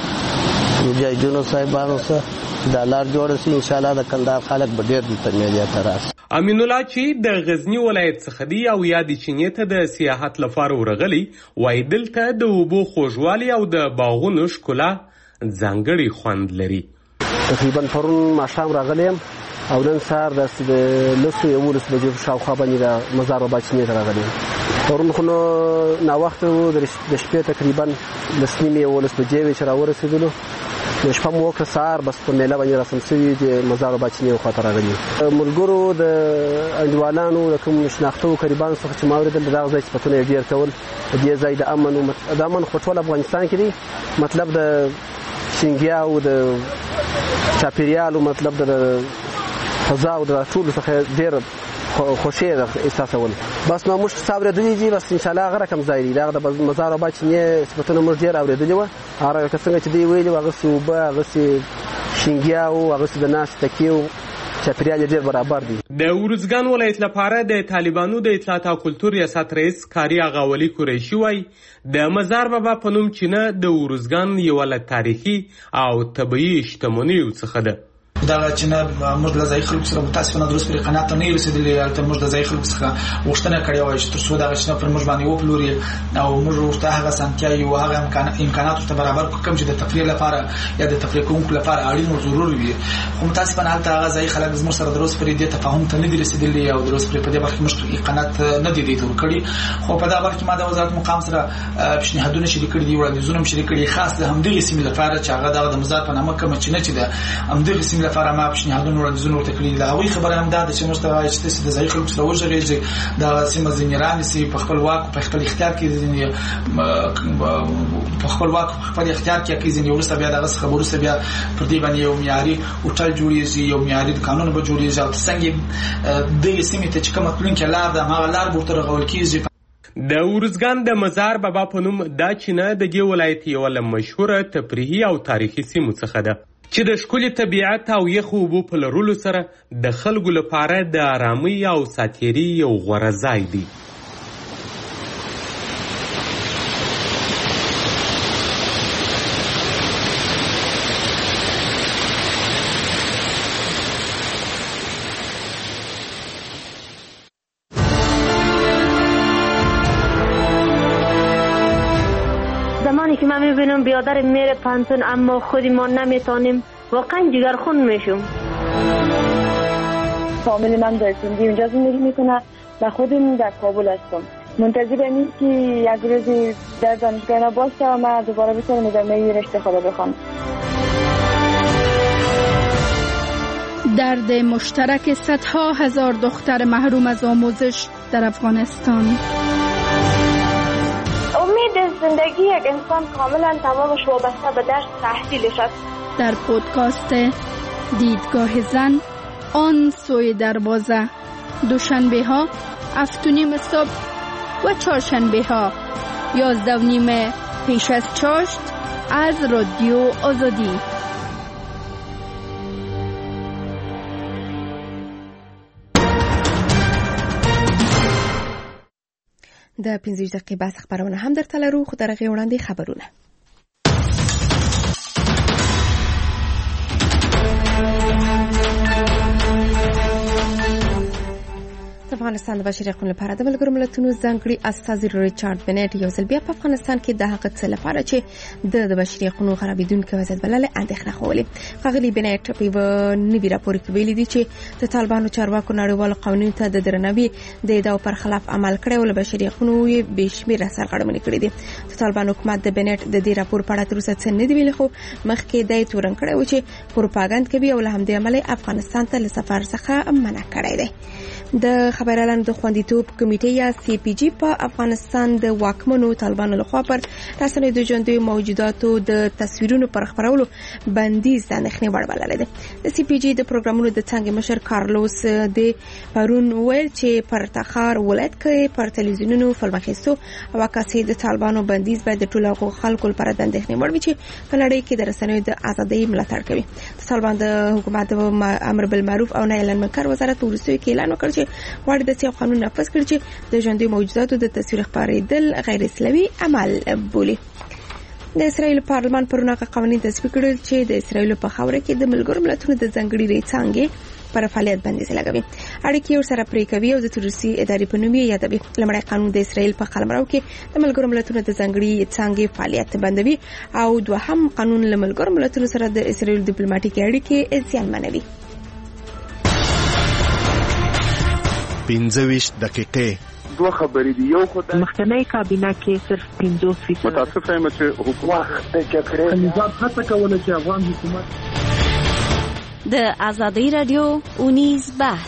کړي مجاهدینو صاحبانو سره دا لار جوړه شي. انشاءالله د کندهار خلک به ډېر دلته میلې ته راشي. امین الله چې د غزنی ولایت څخه دی او یا د چینې ته د سیاحت لپاره ورغلی وایي دلته د اوبو خوږوالی او د باغونو ښکلا ځانګړی خوند لري. تقریبا پرون ماښام راغلی یم او نن سهار داسې د 11 بجې شاوخوا باندې د مزار بابا چینې ته راغلی یم. پرون خو نو ناوخته و د شپې تقریبا 10:30 بجې وې چې راورسېدلو. د شپه مو وکړه سهار بس په میله باندې رسم شوي د مزار بابا چینې خواته راغلي. ملګرو د انډیوالانو د کوم شناختو قریبانو څخه چې ما اورېدل د دغه ځای صفتونه یې ډېر کول. د دې ځای د امن خو ټول افغانستان کې دی، مطلب د شینګیا او د چاپېریال او مطلب د فضا او د ټولو څخه ډېر خوشي احساسول. بس نو موږ اورېدلي دي بس انشاءالله هغه رقم ځای دی. دغه د مزار بابا چینې صفتونه موږ ډېر اورېدلي وه. هغه څنګه چې دوی ویلي وو هغسې اوبه، هغسې شینګیا او هغسې د ناستې تکیې و چاپېریال یې ډېر برابر دی. د ارزګان ولایت لپاره د طالبانو د اطلاعات او کلتور ریاست رئیس کاري آغا ولی قریشي وایي د مزار بابا په نوم چینه د ارزګان یوه له تاریخي او طبیعي شتمنیو څخه ده. دغه چینه موږ له ځایي خلکو سره متاسفانه درست پرې قناعت ته نه یو رسېدلي. هلته موږ د ځایي خلکو څخه غوښتنه کړې وه چې تر څو دغه چینه پر موږ باندې وپلوري او موږ ورته هغه اسانتیاوې او هغه امکانات ورته برابر کړو کوم چې د تفریح لپاره یا د تفریح کوونکو لپاره اړین او ضروري وي. خو متاسفانه هلته هغه ځایي خلک زموږ سره درست پرې دې تفاهم ته نه دي رسېدلي او درست پرې په دې برخه کې موږ قناعت نه دي دوی ته ورکړي. خو په دغه برخه کې ما د وزارت مقام سره پیشنهادونه شریک کړي دي، وړاندیزونه هم شریک کړي خاص د همدغې سیمې لپاره چې هغه دغه د مزار په نامه کومه چینه چې ده همدغې سیمې لپاره ما پیشنهادونه وړاندیزونه ورته کړي دي. د هغوی خبره هم دا ده چې موږ ته وایي چې تاسې د ځایي خلکو سره وغږېږئ، دغه سیمه ځینې رانیسئ په خپل واک په خپل اختیار کې په خپل واک په خپل اختیار کې کړئ. ځینې وروسته بیا دغه څخه وروسته بیا پر دې باندې یو معیاري هوټل جوړېږي، یو معیاري قانون به جوړېږي او څنګه دغې سیمې ته چې کومه تلونکې لار ده هماغه لار به ورته رغول کېږي. د ارزګان د مزار بابا په نوم دا چینه د دې ولایت یوه له مشهوره تفریحي او تاریخي سیمو څخه ده چې د ښکلي طبیعت او یخو اوبو په لرلو سره د خلکو لپاره د آرامۍ او ساتیري یو غوره ځای دی. زمانی که من میبینم بیادر میره پانتون اما خودی ما نمیتانیم واقعا جگرخون میشم. فامیل من در سندی اونجا زندگی میکنه و خودم در کابل هستم. منتظرم این که یک روزی در دانشگاه باشم و من دوباره بتونم ادامه رشته خود بخوام. درد مشترک صدها هزار دختر محروم از آموزش در افغانستان. امید زندگی یک انسان کاملا تمامش وابسته به درس تحصیلش است. در پودکاست دیدگاه زن آن سوی دروازه، دوشنبه ها 7:30 صبح و چهارشنبه ها 11:30 پیش از چاشت از رادیو آزادی. د 15 دقیقې بس خبرونه هم درته لرو، خو درغه وړاندې خبرونه. افغانستان د بشري حقوقو لپاره د ملګرو ملتونو ځانګړي استازي ریچارډ بنټ یو ځل بیا په افغانستان کې د هغه څه لپاره چې د بشري حقوقو خرابېدونکو وضعیت بلل اندېښنه خوله. ښاغلي بنټ په یو نوي راپور کې ویلي دي چې د طالبانو چارواکو نړیوالو قوانینو ته د درناوي د ادعاو پر خلاف عمل کړی او له بشري حقوقو یې بشمیره سرغړونې کړې دي. د طالبانو حکومت د بنټ د دې راپور په اړه تر اوسه څه نه دی ویلي، خو مخکې د تورن کړی و چې پروپاګاندا کوي او له همدې امله افغانستان ته له سفر څخه منع کړی دی. د خبر اعلان د خوندیتوب کمیټې یا سی پی جی په افغانستان د واکمنو طالبانو لخوا پر رسنیو د ژوندیو موجوداتو د تصویرونو پر خپرولو بندیز د اندېښنې وړ بللی دی. د سی پی جی د پروګرامونو د څانګې مشر کارلوس د پرون ویل چې پر تخار ولایت کې پر تلویزیونونو فلم اخیستو او عکاسۍ د طالبانو بندیز باید د ټولو خلکو لپاره د اندېښنې وړ وي چې په نړۍ کې د رسنیو د ازادۍ ملاتړ کوي. د طالبان د حکومت د امر بالمعروف او نهي عن المنکر وزارت وروستیو کې اعلان وکړ چې غواړي د سیاق قانون نافذ کړي چې د ژوندیو موجوداتو د تصویر خپرېدل غیر اسلامي عمل بولي. د اسرایل پارلمان پرون هغه قوانین تصویب کړل چې د اسرایل په خاوره کې د ملګرو ملتونو د ځانګړي ریڅانګې پر فعالیت بندیز لګوي. اړیکې ورسره پرې کوي او د تروریستي ادارې په نوم یې یادوي. لومړی قانون د اسرایل په قلمرو کې د ملګرو ملتونو د ځانګړي څانګې فعالیت بندوي او دوهم قانون له ملګرو ملتونو سره د اسرایل ډیپلوماټیکي اړیکې زیانمنوي. 15 دقیقې دوه خبرې دي. یو خدای مخکنی کابینه کې صرف 50% متاسف یم چې حکومت نظام هڅه کوله چې افغان حکومت د آزادۍ رادیو اونیز بحث.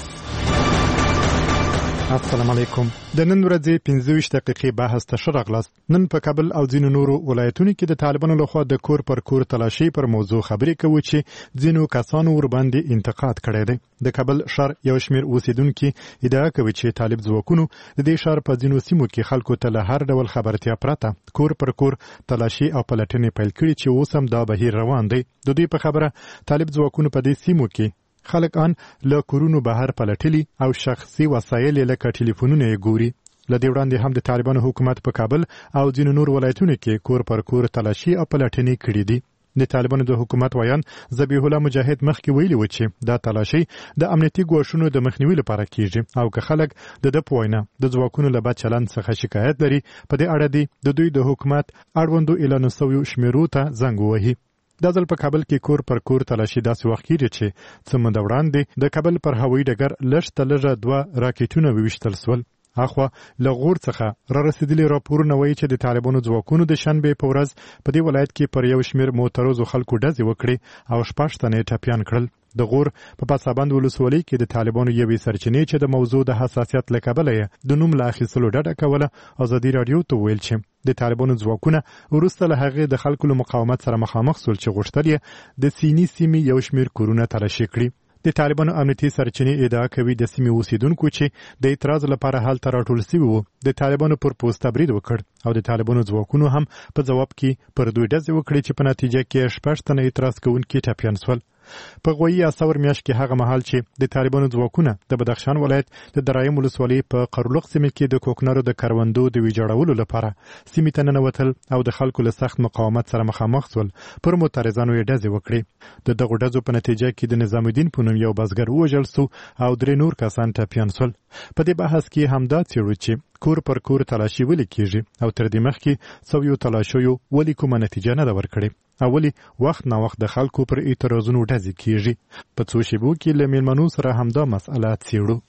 السلام علیکم. د نن ورځې 15 دقیقې بحث ته شراغلاست. نن په کابل او ځینو نورو ولایتونو کې د طالبانو لخوا د کور پر کور تلاشي پر موضوع خبرې کوي چې ځینو کسانو ور باندې انتقاد کړی دی. د کابل شهر یو شمېر اوسیدونکو ادعا کوي چې طالب ځواکونو د دې شهر په ځینو سیمو کې خلکو ته له هر ډول خبرتیا پرته کور پر کور تلاشي او پلټنې پیل کړي چې اوس هم دا بهیر روان دی. د دې په خبره طالب ځواکونو په دې سیمو کې خلک ان له کورونو بهر پلټلي او شخصي وسایل لکه ټلیفونونه یې ګوري. له دې وړاندې هم د طالبانو حکومت په کابل او ځینو نور ولایتونو کې کور پر کور تلاشي او پلټنې کړې دي. د طالبانو د حکومت ویان ذبیح الله مجاهد مخکې ویلي و چې دا تلاشي د امنیتي ګواښونو د مخنیوي لپاره کیږي او که خلک د پوینه د ځواکونو له بد چلند څخه شکایت لري په دې اړه د دوی د حکومت اړوندو اعلان شویو شمیرو ته زنګ ووهي. د ځل په کابل کې کور پر کور تلاشي داسې وخت کېږي چې څه موده وړاندې د کابل پر هوایي ډګر لږ تر لږه 2 راکټونه وویشتل شول. اخوا له غور څخه را رسیدلي راپورونه وایي چې د طالبانو ځواکونو د شنبې په ورځ په دې ولایت کې پر یو شمېر معترضو خلکو ډزې وکړې او 6 تنه ټپیان کړل. د غور په پاسابند ولسوالۍ کې د طالبانو یوې سرچینې چې د موضوع د حساسیت له کبله یې د نوم له اخیستلو ډډه کوله ازادي رادیو ته ویل چې د طالبانو ځواکونه وروسته له هغې د خلکو له مقاومت سره مخامخ شول چې غوښتل یې د سینې سیمې یو شمېر کورونه تلاشي کړي. د طالبانو امنیتي سرچینې ادعا کوي د سیمې اوسیدونکو چې د اعتراض لپاره هلته راټول شوي وو د طالبانو پر پوسټ برید وکړ او د طالبانو ځواکونو هم په ځواب کې پر دوی ډزې وکړې چې په نتیجه کې 6 تنه اعتراض کوونکي ټپیان شول. په غوي اسور میاشت کې هغه مهال چې د طالبانو ځواکونه د بدخشان ولایت د درایم ولسوالۍ په قرلق سیمه کې د کوکنارو د کروندو د ویجاړولو لپاره سیمې ته ننوتل او د خلکو له سخت مقاومت سره مخامخ شول. پر معترضانو یې ډزې وکړې. د دغو ډزو په نتیجه کې د نظام الدین په نوم یو بزګر ووژل شو او 3 نور کسان ټپیان شول. په دې بحث کې همدا څېړو چې کور پر کور تلاشي ولې کیږي او تر دې مخکې سویو تلاشیو ولې کومه نتیجه نه ده ورکړې. اولی وخت نا وخت د خلکو پر اعتراضونو ډزې کیږي. په څو شیبو کې له میلمنو سره همدا مسأله څېړو.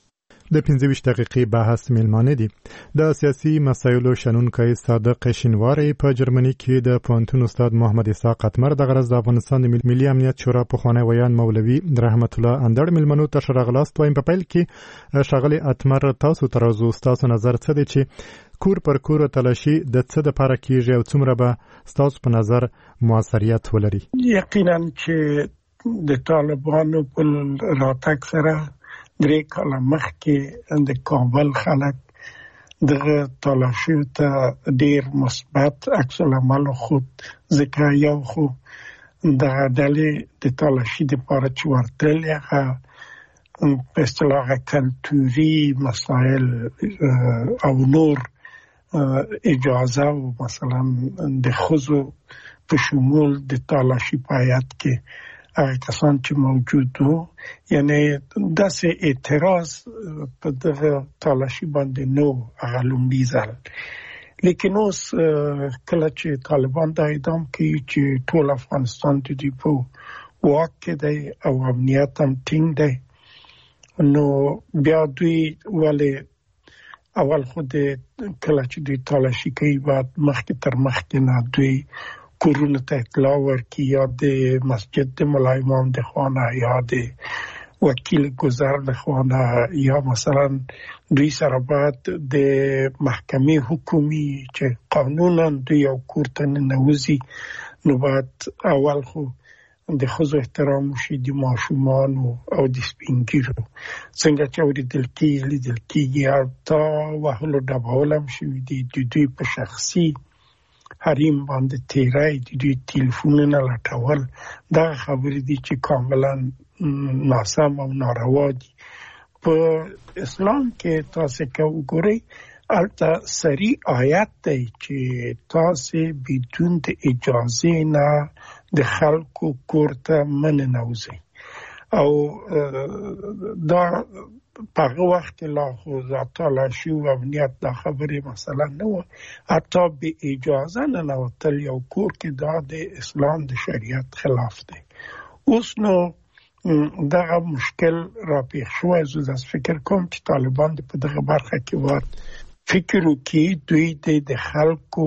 د 15 دقیقې بحث میلمانه دي. د سیاسي مسایلو شنونکی صادق شینواری په جرمني کې د پوهنتون استاد محمد اسحاق اتمر د غرض د افغانستان د ملي امنیت شورا پخوانی ویان مولوي رحمت الله اندړ میلمنو ته شراغلاست وایم. په پیل کې شاغلي اتمر تاسو ترازو تاسو نظر څه دی چې کور پر کور تلاشي د څه د لپاره کیږي او څومره به تاسو په نظر موثریت ولري؟ یقینا چې د طالبانو په راتګ سره 3 کاله مخکې د کابل خلک دغه تلاشیو ته ډیر مثبت عکس العمل خود ځکه یو خو د ډلې د تلاشي لپاره چې ورتل هغه په اصطلاح کلتوري مسایل او نور اجازه او مثلا د خزو په شمول د تلاشي پایت کې هغه کسان چې موجود وو، یعنی داسې اعتراض په دغه تلاشي باندې نو هغه لومړی ځل. لیکن اوس کله چې طالبان دا اعلان کوي چې ټول افغانستان د دوی په واک کې دی او امنیت هم ټینګ دی، نو بیا دوی ولې اول خو د کله چې دوی تلاشي کوي بعد مخکې تر مخکې نه دوی کورونه ته اطلاع ورکړي، یا د مسجد د ملا امام د خانه یا د وکیل گذر د خانه، یا مثلا دوی سره باید د محکمې حکومي چې قانونا دوی یو کور ته ننوځي، نو باید اول خو د ښځو احترام وشي، د ماشومانو او د سپین ږیرو څنګه چې اورېدل کېږي حتی وهلو ډبول هم شوي دي، د دوی په شخصي حریم باندې تیرای، د دوی ټلیفونونه لټول، دا خبرې دي چې کاملا ناسم او ناروا دي. په اسلام کې تاسو که وګورئ البته صریح آیت دی چې تاسو بدون د اجازه نه د خلکو کور ته مننوځئ، او دا په هغه وخت لا خو تلاشي او امنیت دا خبرې مثلا نه وه، حتی به اجازه ننوتل یو کور کې دا د اسلام د شریعت خلاف دی. اوس نو دغه مشکل را پیښ شوی، زه داسې فکر کوم چې طالبان په دغه برخه کې باید فکر وکړي، دوی د خلکو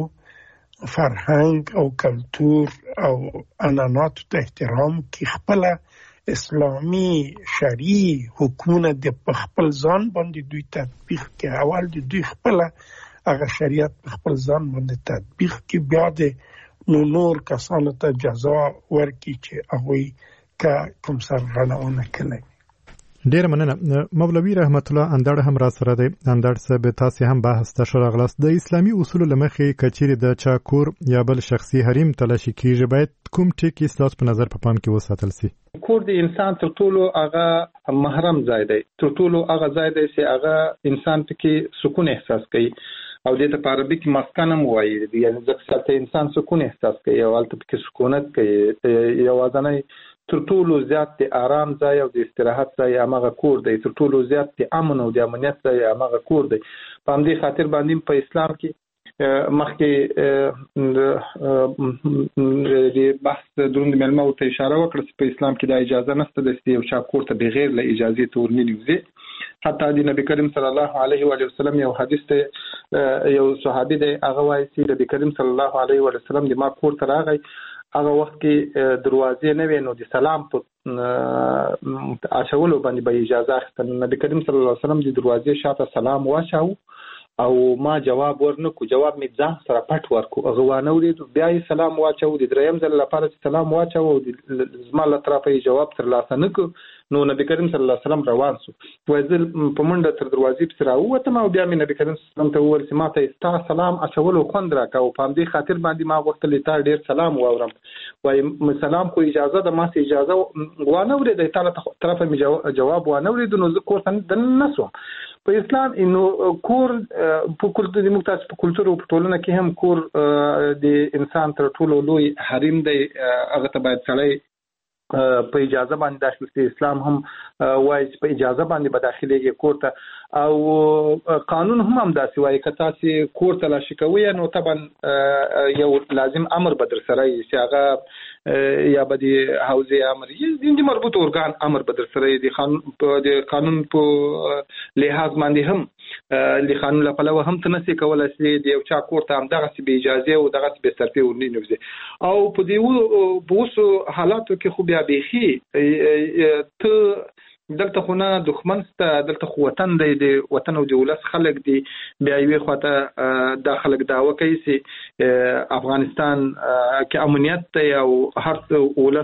فرهنګ او کلتور او عنعناتو ته احترام کې خپله اسلامي شرعي حکمونه د خپل ځان باندې دوی تطبیق کې، اول د دوی خپله هغه شریعت په خپل ځان باندې تطبیق کې، بیا د نور کسانو ته جزا ورکړي چې هغوی که کوم سرغړونه کړې. ډیر مننه. مولوي رحمت الله اندړ هم را سره دی. اندړ صاحب تاسو هم بحث ته شراغلاست. د اسلامي اصول لمخې کچېری د چا کور یا بل شخصي حریم تلاشي کیږي، باید کوم ټکی ستاسو په نظر په پام کې وساتل سي؟ کور د انسان تر ټولو هغه محرم ځای دی، تر ټولو هغه ځای دی چې هغه انسان پکې سکون احساس کوي، او دې ته په عربي کې مسکن هم وایي، یعنی ځکه چې انسان سکون احساس کوي او هلته پکې سکونت کوي. یوازینی تر ټولو زیات د آرام ځای او د استراحت ځای همغه کور دی، تر ټولو زیات د امن او د امنیت ځای همغه کور دی. په همدې خاطر باندې په اسلام کې مخکې د بحث دروند مېلمه ورته اشاره وکړه چې په اسلام کې دا اجازه نشته چې یو چا کور ته بغیر له اجازې ته ورننوځي. حتی د نبی کریم صلی الله علیه و وسلم یو حدیث ته یو صحابي دی، هغه وایي چې نبی کریم صلی الله علیه و وسلم د ما کور ته راغی، هغه وخت کې دروازې نه وې، نو د سلام په اچولو باندې به اجازه اخیستل. نبی کریم صلی الله علیه وسلم د دروازې شاته سلام واچاو او ما جواب ورنکو، جواب می ځان سره پټ ورکو، هغه وانه ورید، بیا یې سلام واچو، د دریم ځل لپاره چې سلام واچو او د زما له طرفه یې جواب ترلاسه نه کړ، نو نبی کریم صلی الله علیه وسلم روان سو. وایي زه په منډه تر دروازې پسې راووتم او بیا مې نبی کریم صلی الله علیه وسلم ته وویل چې ما ته ستا سلام اچولو خوند راکړه، او په همدې خاطر باندې ما غوښتل تا ډېر سلام واورم. وایي سلام خو اجازه ده، ما څه اجازه وانه ورېده، تا له طرفه مې جواب وانه ورېد، نو زه کور ته دننه نسوم. په اسلام نو کور په کلتور د مختلف په کلتور او په ټولنه کې هم کور د انسان تر ټولو لوی حریم دی، هغه ته باید سړی په اجازه باندې داخل شي. اسلام هم وایي چې په اجازه باندې به داخليږي کور ته، او قانون هم همداسې وایي که تاسو کور تلاشي کوئ نو طبعا یو لازم امر به در سره وي چې هغه یا به د حوزې امر د مربوط ارګان امر به در سره د قانون په لحاظ باندې هم د قانون له پلوه هم ته نسې کولی چې د یو چا کور ته همدغسې بې اجازې او دغسې بې صرفې ورننوځي او په اوسو حالاتو کې خو بیا بیخي ته دلته خو نه دښمن سته دلته خو وطن دی د وطن او د ولس خلک دي بیا یوې خواته دا خلک دعوه کوي چې افغانستان کې امنیت دی او هر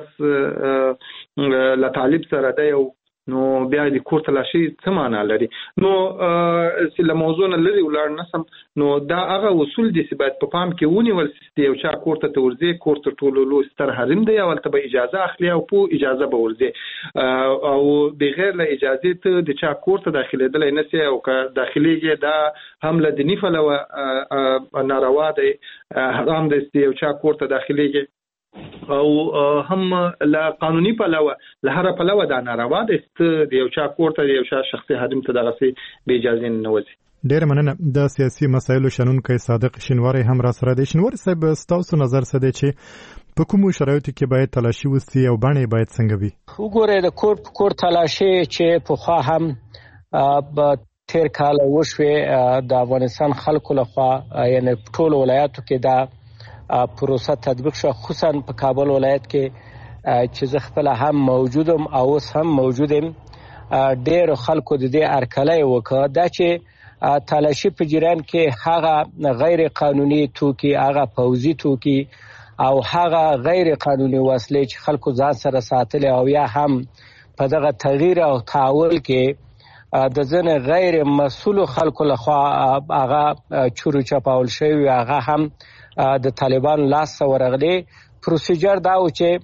ولس له طالب سره دی نو بیا د کور تلاشي څه معنا لري نو چې له موضوع نه لري ولاړ نسم نو دا هغه اصول دي چې باید په پام کې ونیول شي یو چا کور ته ورځي کور ته ټولو لو ستر حریم دی او ته به اجازه اخلي او په اجازه به ورځي او بغیر له اجازه ته د چا کور ته داخليدل نه سي او که داخليږي دا حمله د نفله ناروا دی حرام دی چې یو چا کور ته داخليږي او هم لا قانوني پلوه له هر پلوه دا ناروا ده چې د یو چا کور ته یو چا شخصي حریم ته دغه به اجازه نه وځي. ډېر مننه. د سیاسي مسایلو شنونکی صادق شینواری هم را سره دی. شینواری صاحب ستاسو نظر څه دی چې په کومو شرایطو کې باید تلاشي وسي او باندې باید څنګه وي؟ وګوره د کور تلاشي چې په خوا هم تیر کال وشوه د افغانستان خلکو لخوا یعنی ټول ولایاتو کې دا پروسه تطبیق شو خصوصا په کابل ولایت کې چې زه خپل هم موجودم او اوس هم موجودم ډېر خلکو د دې ارکلای وکړه دا چې تلاشي په جریان کې هغه غیر قانوني توکي هغه پوځي توکي او هغه غیر قانوني وسلې چې خلکو ځان سره ساتل او یا هم په دغه تغییر او تحول کې د ځنه غیر مسؤل خلکو لخوا هغه چورو چپاول شوی هغه هم د طالبان لاس ورغلي پروسیجر دا و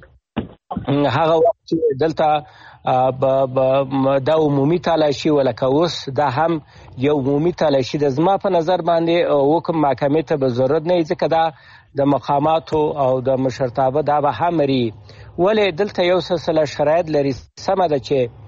چې هغه وخت دلته د عمومي تلاشي ولکه اوس دا هم یو عمومي تلاشي د زما په نظر باندې حکم محکمې ته به ضرورت نه ځکه دا د مقاماتو او د مشرتابه دا به هم لري ولې دلته یو سلسله شرایط لري سمه ده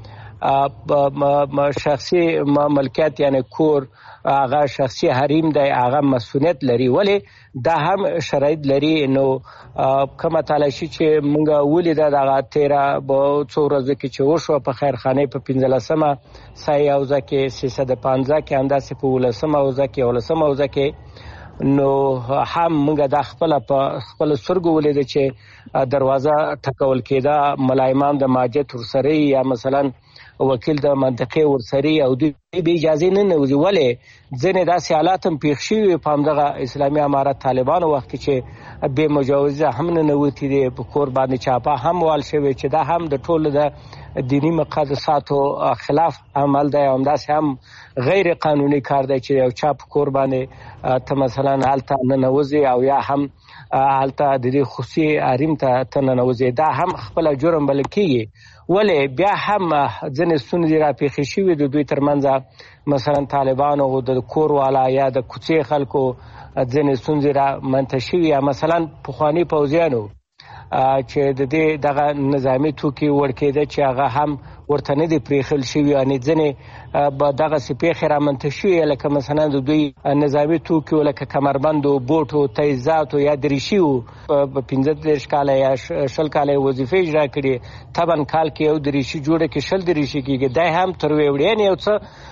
چې شخصي ملکیت یعنی کور هغه شخصي حریم دی هغه مسؤلیت لري ولې دا هم شرایط لري نو کومه تلاشي چې موږ ولیده دغه 13 به څو ورځې کې چې وشو په خیرخانه په 15مه سای اوزه کې 315 کې همداسې په 18مه اوزه کې 19مه اوزه کې نو هم موږ د خپل سترګو ولیده چې دروازه ټکول کېده ملایمان د ماجت ورسره یا مثلا وکیل د منطقې ورسري او د به اجازه نه نوځي ولې ځنه داسې حالات هم پیښ شوي په همدغه اسلامي امارت طالبانو وخت کې چې به مجوزه هم نه نوتی دي په کور باندې چاپه هم وال شوی چې دا هم د ټولو د دینی مقدساتو خلاف عمل دی او داسې هم غیر قانوني کار دی چې یو چاپ کور باندې ته مثلا حالت نه نوځي او یا هم حالت د دې خصوصي حریم ته نه نوځي دا هم خپل جرم بل کیږي ولې بیا هم ځنې ستونزې را پیښې شوي د دوی ترمنځ مثلا طالبانو او د کور والا یا د کوڅې خلکو ځنې ستونزې را منځته شوي یا مثلا پخواني پوځیانو چې د دې دغه نظامي توکي ورکېده چې هغه هم ورته نه دي پرېښل شوي یعنې ځنې به دغسې پیښې رامنځته شوي لکه مثلا د دوی نظامي توکي لکه کمربندو بوټو تجهیزاتو یا دریشي په 15 کاله یا 20 کاله وظیفې اجرا کړي طبعا کال کې یو دریشي جوړه کې 20 دریشي کېږي دا هم تر وړاندې یو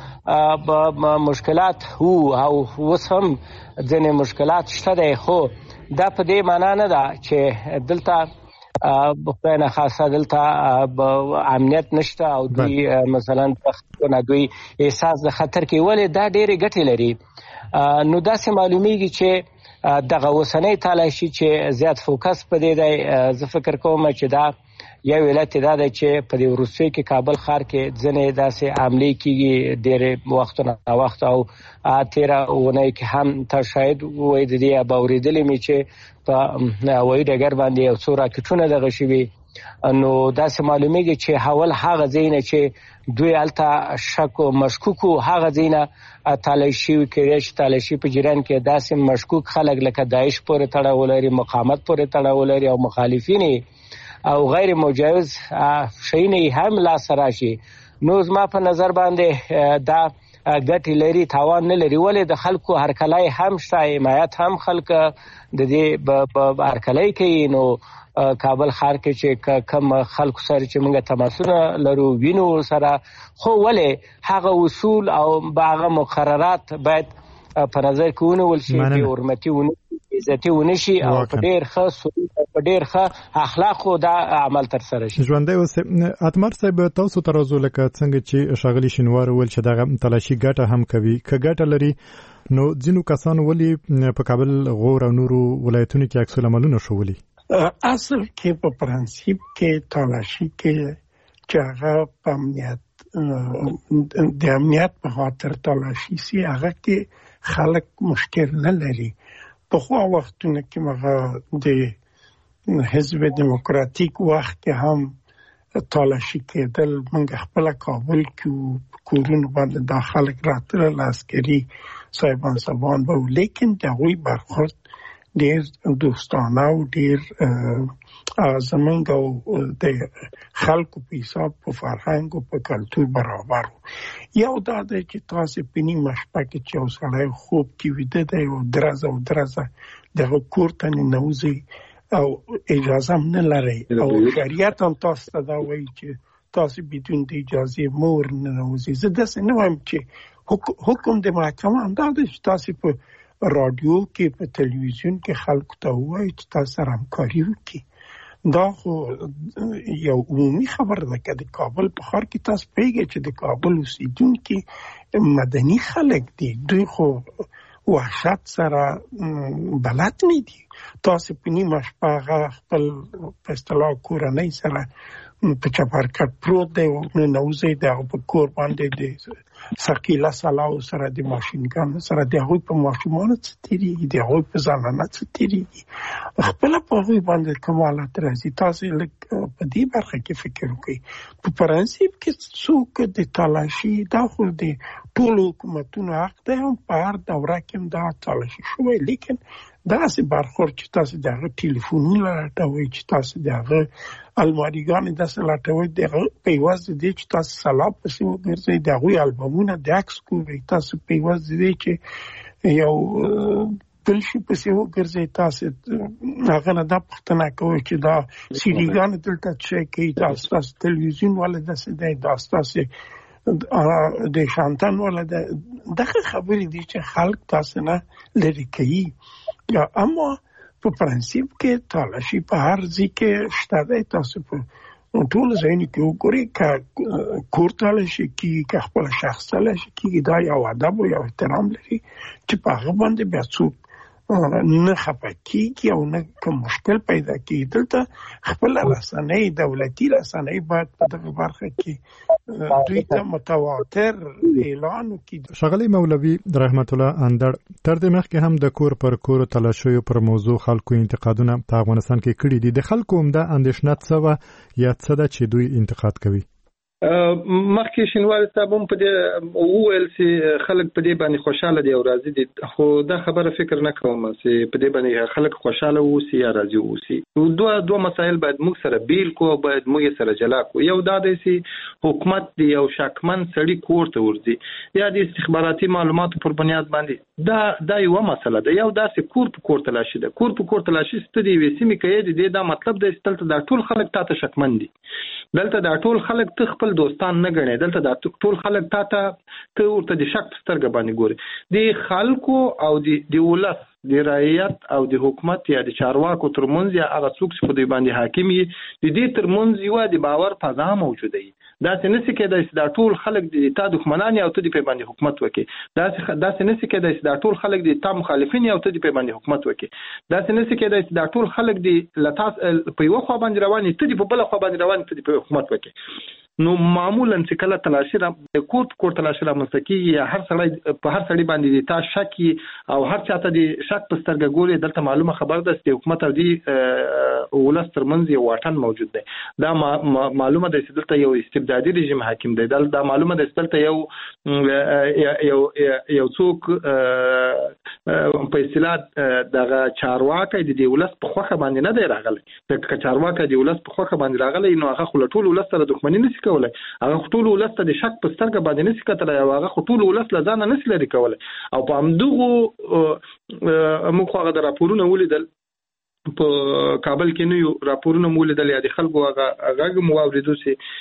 څه مشکلات او اوس هم ځینې مشکلات شته دی خو دا په دې معنا نه ده چې دلته خدای نه خاصه دلته امنیت نشته او دوی مثلا دوی احساس د خطر کې ولې دا ډېرې ګټې لري نو داسې معلومیږي چې دغه اوسنۍ تلاشي چې زیات فوکس په دې دی زه فکر کوم چې دا یو علت دا دی چې په دې روسیې کې کابل ښار کې ځینې داسې حملې کېږي ډېرې وختونه وخت او 13 اونۍ کې هم ته شاید وایي د دې به اورېدلې مې چې په هوایي ډګر باندې یو څو راکټونه دغه شوي نو داسې معلومیږي چې حول هغه ځای نه چې دوی هلته شک و مشکوک و هغه ځای نه تلاشي کېدای شي تلاشي په جریان کې داسې مشکوک خلک لکه داعش پورې تړاو لري مقاومت پورې تړاو لري او مخالفین او غیر مجوز شیونه هم لاس راشي نو زما په نظر باندې دا ګټې لري تاوان نه لري. ولې د خلکو هرکلی هم شته، حمایت هم خلک د دې هرکلی کوي. نو کابل ښار کې چې کم خلکو سره چې موږ تماسونه لرو وینو سره، خو ولې هغه اصول او هغه مقررات باید په نظر کې ونیول شي، بې حرمتي عزتي ونشي او په ډېر ښه سلوک په ډېر ښه اخلاقو دا عمل ترسره شي. ژوندی اوسئ. اتمر صاحب تاسو ته راځو، لکه څنګه چې ښاغلي شینوار وویل چې دغه تلاشي ګټه هم کوي. که ګټه لري نو ځینو کسانو ولې په کابل، غور او نورو ولایتونو کې عکس العملونه ښولي؟ اصل کې په پرنسیپ کې تلاشي کې چې هغه په امنیت د امنیت په خاطر تلاشي سي، هغه کې خلک مشکل نه لري. په خو وختونو کې مغه د حزب دموکراتیک وخت کې هم تلاشي کېدل. موږ خپل کابل کې کورونه باندې داخله راتل عسکري صاحبان به، لیکن دغوی برخورد ډېر دوستانه او ډېر زمونږ او د خلکو په حساب په فرهنګ او په کلتور برابر. یو دا دی چې تاسو په نیمه شپه کې چې یو سړی خوب کې ویده دی او درزه دغه کور ته ننوځي او اجازه هم نه لري، او شریعت هم تاسو ته دا وایي چې تاسو بدون د اجازې مور ننوځي. زه داسې نه وایم چې حکم د محکمه هم دا دی چې تاسو په رادیو کې په تلویزیون کې خلکو ته وایي چې تاسو سره همکاري وکړي. دا خو یو عمومي خبره ده. که د کابل په ښار کې تاسو پوهېږئ چې د کابل اوسېدونکي مدني خلک دي، دوی خو وحشت سره بلد نه دي. تاسو په نیمه شپه هغه خپل په اصطلاح کورنۍ سره په چپرکټ پروت دی او ننوځئ د هغه په کور باندې د ثقیله سلاو سره د ماشینګانو سره د هغوی په ماشومانو څه تېرېږي، د هغوی په زنانه څه تېرېږي، خپله په هغوی باندې کوم حالت راځي. تاسو لږ په دې برخه کې فکر وکړئ. په پرنسیپ کې څوک د تلاشي دا خو د ټولو حکومتونو حق دی، هم په هر دوره کې هم دا تلاشي شوی، لیکن داسې برخورد چې تاسو د هغه ټلیفونونه لټوئ، چې تاسو د هغه الماریګانې داسې لټوئ، د هغه په عوض د دې چې تاسو سلاب پسې وګرځئ، د هغوی البمونه د عکس ګورئ، تاسو په عوض د دې چې یو بل شي پسې وګرځئ، تاسو هغه نه دا پوښتنه کوئ چې دا سیډیګانې دلته څه کوي، دا ستاسو تلویزیون ولې داسې دی، دا ستاسو د شانتن ولې دی. دغه خبرې دي چې خلک تاسو نه لرې کوي. اما په پرنسیپ کې تلاشي په هر ځای کې شته دی. تاسو په ټول ځایونو کې وګورئ، که کور تلاشي کېږي، که خپل شخص تلاشي کېږي، دا یو ادب او یو احترام لري چې په هغه باندې بیا څوک نه خفه کېږي او نه کوم مشکل پیدا کېږي. دلته خپل رسنۍ، دولتي رسنۍ باید په دغه برخه کې دوی ته متواتر اعلان وکړي. ښاغلی مولوي رحمت الله اندړ، تر دې مخکې هم د کور پر کور تلاشیو پر موضوع خلکو انتقادونه په افغانستان کې کړي دي. د خلکو عمده اندېښنه څه وه یا څه ده چې دوی انتقاد کوي؟ مخکې شینوار صاحب هم په دې وویل چې خلک په دې باندې خوشاله دي او راضي دي، خو دا خبره فکر نه کوم چې په دې باندې خلک خوشاله اوسي یا راضي اوسي. دوه مسایل باید موږ سره بیل کو، باید موږ سره جلا کو. یو دا دی چې حکومت دی یو شکمن سړی کور ته ورځي یا د استخباراتي معلوماتو پر بنیاد باندې، دا یو مسله ده. یو داسې کور په کور تلاشي ده. کور په کور تلاشي ستدي وي سیمې کې دي، دا مطلب دی چې دلته دا ټول خلک تاسو شکمن دي، دلته دا ټول خلک ته خپل دوستان نه ګڼي، دلته دا ټول خلک ته ورته د شک په سترګه باندې ګوري. د خلکو او د ولس، د رعیت او د حکومت یا د چارواکو ترمنځ یا هغه څوک چې په دوی باندې حاکم وي، د دې ترمنځ یوه د باور فضا موجوده وي. داسې نشي کېدای چې دا ټول خلک د تا دښمنان او ته د پې باندې حکومت وکړي. داسې نشي کېدای چې دا ټول خلک د تا مخالفین او ته د پې باندې حکومت وکړي. داسې نشي کېدای چې دا ټول خلک د په یوه خوا باندې روان دي، ته د په بله خوا باندې روان ته د په حکومت وکړي. نو معمولا چې کله تلاشي د کور په کور تلاشي رامنځته کېږي، یا هر سړی باندې د تا شک او هر چاته د شک په سترګه ګوري، دلته معلومه خبر ده چې د حکومت او د ولس ترمنځ یو واټن موجود دی. دا معلومه ده چې دلته یو استبداد استبدادي رژیم حاکم دی. دا معلومه ده چې یو څوک په اصطلاح دغه چارواکي د ولس په خوخه باندې نه دی راغلی. د چارواکي د ولس په خوخه باندې راغلی نو هغه خو ټول ولس سره دښمنی نشي کولای. هغه ټول ولس ته د شک په سترګه باندې نشي کتلای او هغه ټول ولس له ځانه نشي لري کولای. او په همدغه موږ هغه د راپورونه ولیدل په کابل کې نو راپورونه مولیدل یا د خلکو هغه مو اوریدو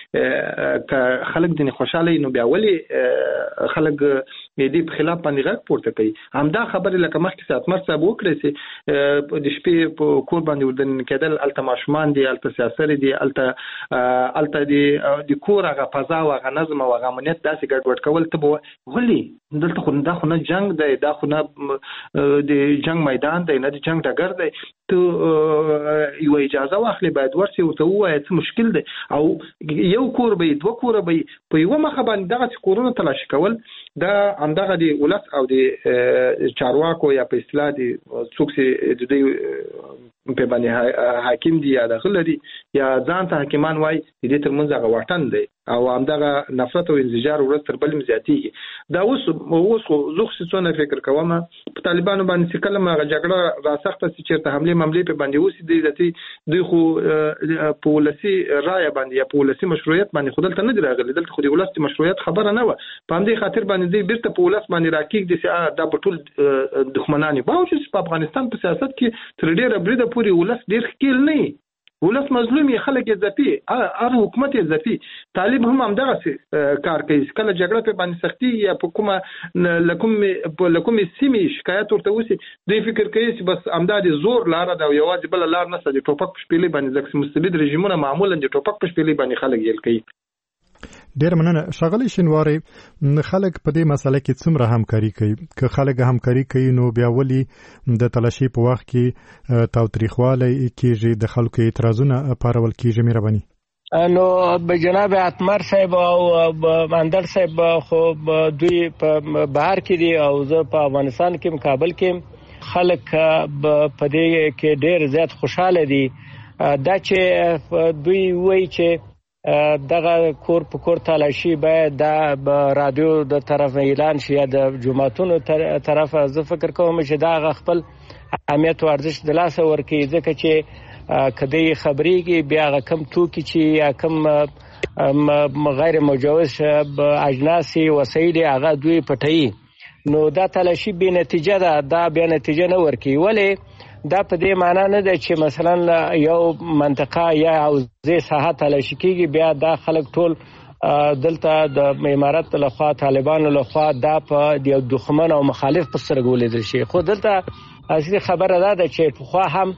چې خلک د خوشاله نو بیا ولي خلک دې په خلاف باندې غږ پورته کوي. همدا خبره لکه مخکې ساتمر صاحب وکړي چې د شپې په کور باندې ودن کېدل الته ماشومان دي الته سیاست دي الته د کور هغه فضا او هغه نظم او هغه امنیت داسې ګډوډ کول ته ولي دلته خو دا خو نه جنگ دی دا خو نه د جنگ میدان دی نه د جنگ ډګر دی. ته یو اجازه واخلې باید ورسې ورته ووایې څه مشکل دی او یو کور به دوه کوره به په یوه مخه باندې دغه کورونه تلاشي کول دا همدغه د ولس او د چارواکو یا په اصطلاح د څوک چې د دوی په باندې حاکم دي یا دغه لري یا ځان ته حاکمان وایي د دې ترمنځ هغه واټن دی او همدغه نفرت او انزجار ورځ تر بلې زیاتېږي. دا اوس خو زه څونه فکر کوم په طالبانو باندې چې کله هغه جګړه راسخته چې چېرته حملې په باندې اوسي دوی خو په ولسي رایه باندې یا په ولسي مشروعیت باندې خو دلته نه دی راغلی. دلته خو د ولسي مشروعیت خبره نه وه. په همدې خاطر باندې دوی بیرته په ولس باندې راکېږدي چې دا به ټول دښمنان وي. باوجود په افغانستان په سیاست کې تر ډېره بریده پورې ولس ډېر ښکیل نه وي. ولس مظلوم یې خلک یې ځپي هر حکومت یې ځپي. طالب هم همدغه کار کوي. کله جګړه په باندې سختي یا په کومه سیمې شکایت ورته وشي دوی فکر کوي چې بس همدا د زور لاره ده او یوازې بله لار نشته. د ټوپک په شپېلۍ باندې ځکه مستبد رژیمونه معمولا د ټوپک په شپېلۍ باندې خلک یل کوي. ډیر مننه ښاغلی شینواری. خلک په دې مسله کې څومره همکاري کوي؟ که خلک همکاري کوي نو بیا ولې د تلاشي په وخت کې تاوتریخوالی کېږي د خلکو اعتراضونه پارول کېږي؟ مهرباني. نو جناب اتمر صاحب او اندر صاحب خو دوی په بهر کې دي او زه په افغانستان کې کابل کې خلک په دې کې ډیر زیات خوشاله دي. دا چې دوی وایي چې دغه کور په کور تلاشي باید د رادیو د طرف اعلان شي یا د جماعتونو طرف. زه فکر کوم چې دا خپل اهمیت او ارزښت د لاسه ورکوي ځکه چې کدی خبرېږي بیا هغه کم توکي چې یا کم غیر مجوز اجناسي وسایل هغه دوی پټوي نو دا تلاشي بې نتیجه ده. دا بیا نتیجه نه ورکوي. ولې دا په دې معنا نه ده چې مثلا یو منطقه یا حوزې ساحه تلاشي کېږي بیا دا خلک ټول دلته د امارت لخوا طالبانو لخوا دا په یو دښمن او مخالف په سترګو ولیدل شي. خو دلته اصلي خبره دا ده چې پخوا هم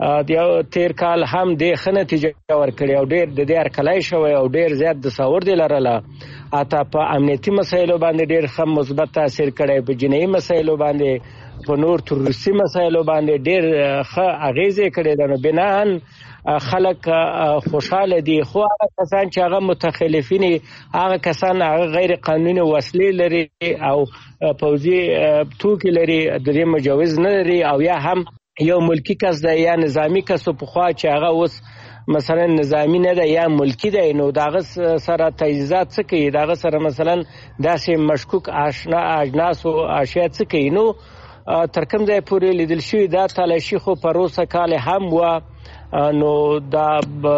د تیر کال هم د ښه نتیجه ورکړې او ډېر د دې هرکلی شوی او ډېر زیات دساور دی لرله. حتی په امنیتي مسایلو باندې ډېر ښه مثبت تاثیر کړی، په جنایي مسایلو باندې، په نور تروریستي مسایلو باندې ډېر ښه اغیزې کړې ده. نو بناً خلک خوشحاله دي. خو هغه کسان چې هغه متخلفین هغه کسان هغه غیر قانوني وسلې لري او پوځي توکي لري، د دې مجوز نه لري، او یا هم یو ملکی کس ده یا نظامی کس په خوا چې هغه اوس مثلا نظامی نه ده یا ملکی ده، نو داغه سره تجهیزات څه کوي، داغه سره مثلا داسې مشکوک اجناس او اشیاء څه کوي. نو تر کوم ځای پورې لیدل شوي دا تلاشي خو پروسه کال هم و. نو دا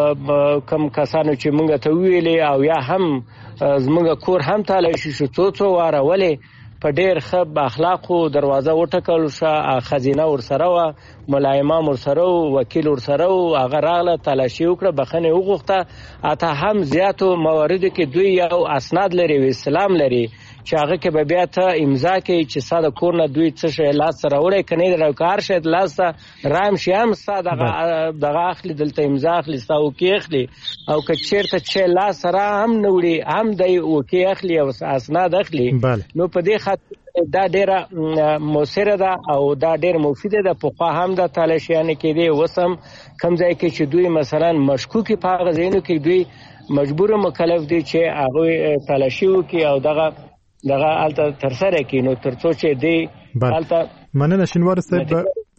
کم کسانو چې مونږ ته ویلې او یا هم زمونږ کور هم تلاشي شو څو واره، ولې په ډېر ښه اخلاقو دروازه وټکل شوه، خزینه ورسره وه، ملا امام ورسره و، وکیل ورسره و، هغه راغله تلاشي وکړه، بخښنې وغوښته. حتی هم زیاتو مواردو کې دوی یو اسناد لري او استلام لري چې هغه کې به بیا ته امضا کوي چې ستا د کور نه دوی څه شی لاس سره وړی، که نه دې کار شی لاس ته رام شي هم ستا دغه اخلي، دلته امضا اخلي، ستا اوکې اخلي، او که چېرته چې لاس سره هم نه وړي هم دی اوکې اخلي او اسناد اخلي. نو په دې خاطر دا ډېره مؤثره ده او دا ډېر مفیده ده. پخوا هم دا تلاشیانې کېدې، اوس هم کوم ځای کې چې دوی مثلا مشکوکې په هغه ځایونو کې دوی مجبور مکلف دي چې هغوی تلاشي وکړي او دغه هلته ترسره کړي. نو تر څو چې دی هلته مننه شینوار صاحب.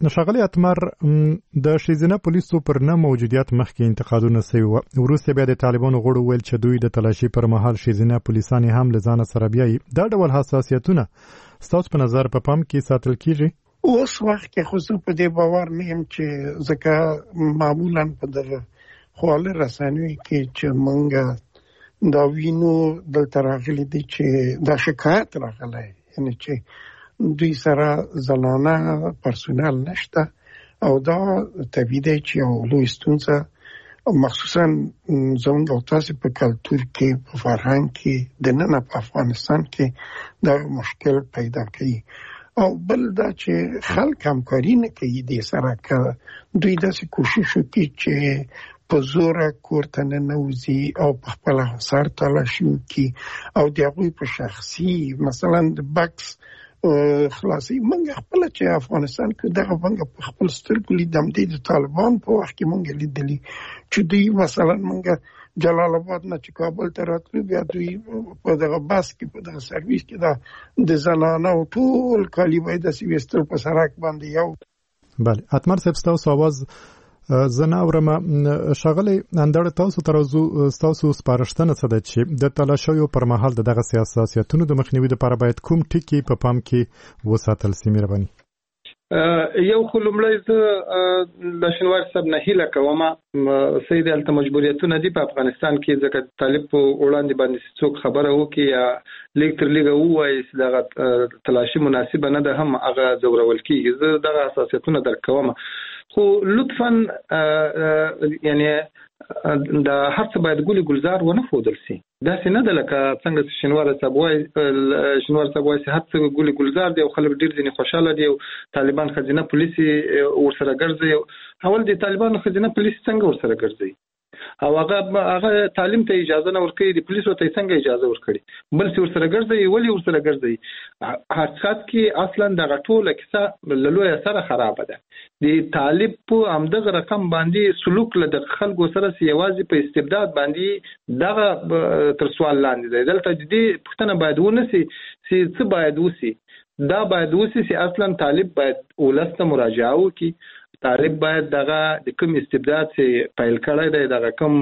ښاغلي اتمر د ښځینه پولیسو پر نه موجودیت مخکې انتقادونه سوي وو، وروسته بیا د طالبانو غړو ویل چې دوی د تلاشي پر مهال ښځینه پولیسان هم له ځانه سره بیایي. دا ډول حساسیتونه ستاسو په نظر په پام کې ساتل کیږي؟ اوس وخت کې خو زه په دې باور نه یم چې ځکه معمولا په دغه خواله رسنیو کې چې موږ دا وینو دلته راغلي دي چې دا شکایت راغلی، یعنی چې دوی سره زنانه پرسونل نشته او دا طبیعي دی چې یو لوی ستونزه مخصوصا زموږ او تاسو په کلتور کې په فرهنګ کې د نن په افغانستان کې دا مشکل پیدا کوي. او بل دا چې خلک همکاري نه کوي د سره که دوی داسې کوشش وکړي چې په زوره کور ته ننوځي او په خپل سر تلاشي وکړي او د هغوی په شخصي مثلا د بکس خلاصي. منګه خپل چې افغانستان کې دغه منګه په خپل سترګو لیدم د طالبان په وخت کې منګه لیدلی چې دوی مثلا منګه جلال آباد نه چې کابل ته راتلو بیا دوی په دغه بس کې په دغه سرویس کې د زنانه او ټول کالي باید داسې ویستل په سړک باندې یو. بله اتمر صاحب ستاسو آواز زه نه اورم. ښاغلی اندړ تاسو ترازو ستاسو سپارښتنه څه ده چې د تلاشیو پر مهال د دغه سیاستونو د مخنیوي لپاره باید کوم ټکي په پام کې وساتل سي؟ مهرباني. یو خو لومړی زه د شنوار صاحب نه هیله کوم سید الته مجبوریتونه دي په افغانستان کې ځکه طالب په وړاندې باندې څوک خبره وکړي یا لیک تر لیکه ووایي چې دغه تلاشي مناسبه نه ده هم هغه ځورول کېږي. زه دغه حساسیتونه درک کوم خو لطفاً یعنی د هر څه باید ګولي ګلزار ونه ښودل سي. داسې نه ده لکه څنګه شنوار صاحب وایي چې هر څه ګولي ګلزار دی او خلک ډېر ځینې خوشحاله دي او طالبان ښځینه پولیس ورسره ګرځي. اول د طالبانو ښځینه پولیس څنګه ورسره ګرځي او هغه تعلیم ته اجازه نه ورکړي، د پولیسو ته څنګه اجازه ورکړي بل څه ورسره ګرځي ولې ورسره ګرځي؟ حقیقت کې اصلا دغه ټوله کیسه له لویه سره خرابه ده. د طالب په همدغه رقم باندې سلوک له د خلکو سره یوازې په استبداد باندې دغه تر سوال لاندې دی. دلته د دې پوښتنه باید ونسي چې څه باید وسي. دا باید وسي چې اصلا طالب باید ولس ته مراجعه وکړي. طالب باید دغه د کوم استبداد چې پیل کړی دی دغه کوم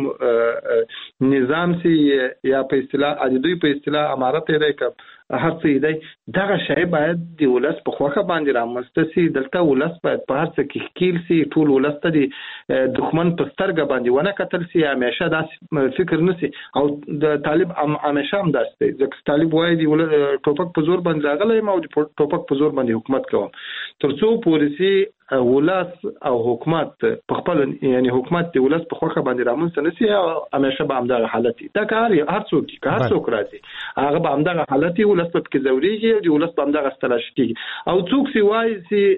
نظام چې یا په اصطلاح دوی په اصطلاح امارت دی که هر څه دی دغه شی باید د ولس په خوښه باندې رامنځته سي. دلته ولس باید په هر څه کې ښکیل سي، ټول ولس ته د دښمن په سترګه باندې ونه کتل سي، همیشه داسې فکر نه سي. او د طالب همیشه هم داسې دی ځکه طالب وایي د ټوپک په زور باندې راغلی یم او د ټوپک په زور باندې حکومت کوم. تر څو پورې ولس او حکومت په خپل یعنی حکومت د ولس په خوښه باندې رامنځته نه سي همیشه به همدغه حالت وي. دا کار هر څوک که هر څوک راځي هغه به همدغه حالت وي، ولس په کې ځورېږي او د ولس په همدغه تلاشي کېږي. او څوک چې وایي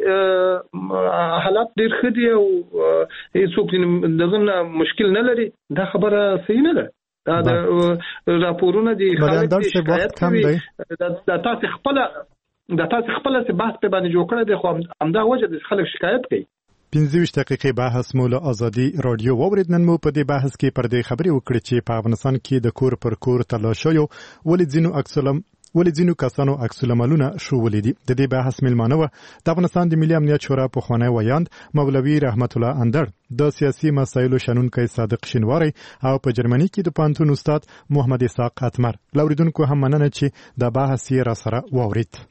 چې حالات ډېر ښه دي او هېڅوک دغه مشکل نه لري دا خبره صحیح نه ده. دا د راپورونه دي خلک دي شکایت کوي د تاسې خپله څه بحث په باندې جوړ کړی دی خو همدا وجه د خلک شکایت کوي. 15 دقیقې بحث مو له ازادي رادیو واورید. نن مو په دې بحث کې پر دې خبرې وکړې چې په افغانستان کې د کور پر کور تلاشیو ولې ځینو کسانو عکس العملونه ښوولي دي. د دې بحث میلمانه وه د افغانستان د ملي امنیت شورا پخوانی ویاند مولوي رحمت الله اندړ، د سیاسي مسایلو شنونکی صادق شینواری او په جرمني کې د پوهنتون استاد محمد اسحاق اتمر. له اوریدونکو هم مننه چې د بحث یې راسره واورید.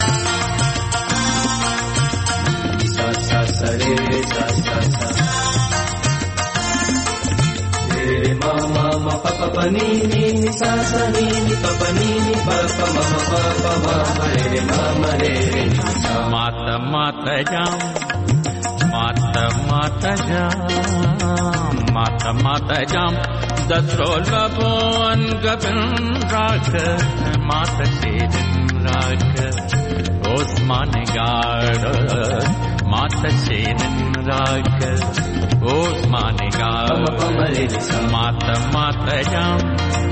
Mama papa panini sa sa nini papa nini papa mama re mama re mata mata jam mata mata jam dasrola bon gabin rak mata sedin rak osman gard mata sedin rak osman gard mata mata jam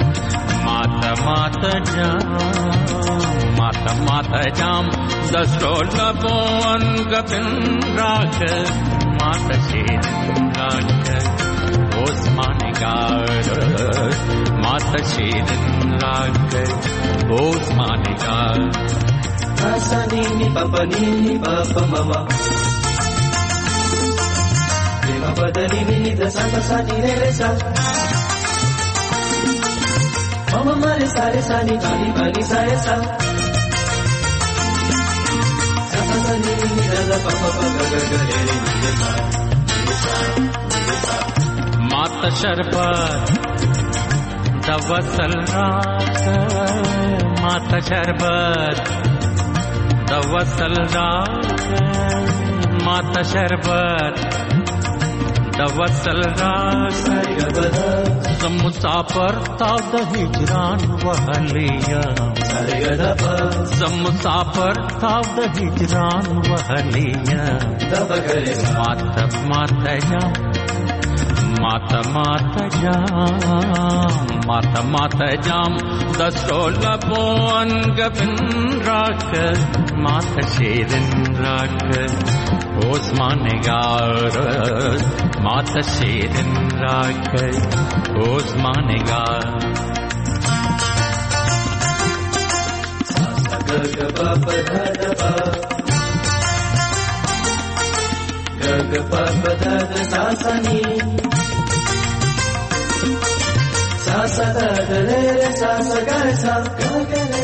mata mata jam dasrola bon gabin rak mata sedin rak osman gard mata sedin rak osman gard Asanini papa mama बदली नी द सा सा नी रे सा मम मरे सारे सा नी नी सा रे सा सा सा नी नी द प प प ग ग रे रे नी सा मात शरबत दवसल रात मात शरबत दवसल रात मात शरबत दवसल रात मुसाफर ताव हिजरान वहलिया मुसाफर ताव हिजरान वहलिया माता माता जाम दसो लबोन गबिन राख माता शेरन राख ओस्मान गार माता शेरन राख ओस्मान गार गग पप धद सासनी सा सा ध रे रे सा सा ग सा ग ग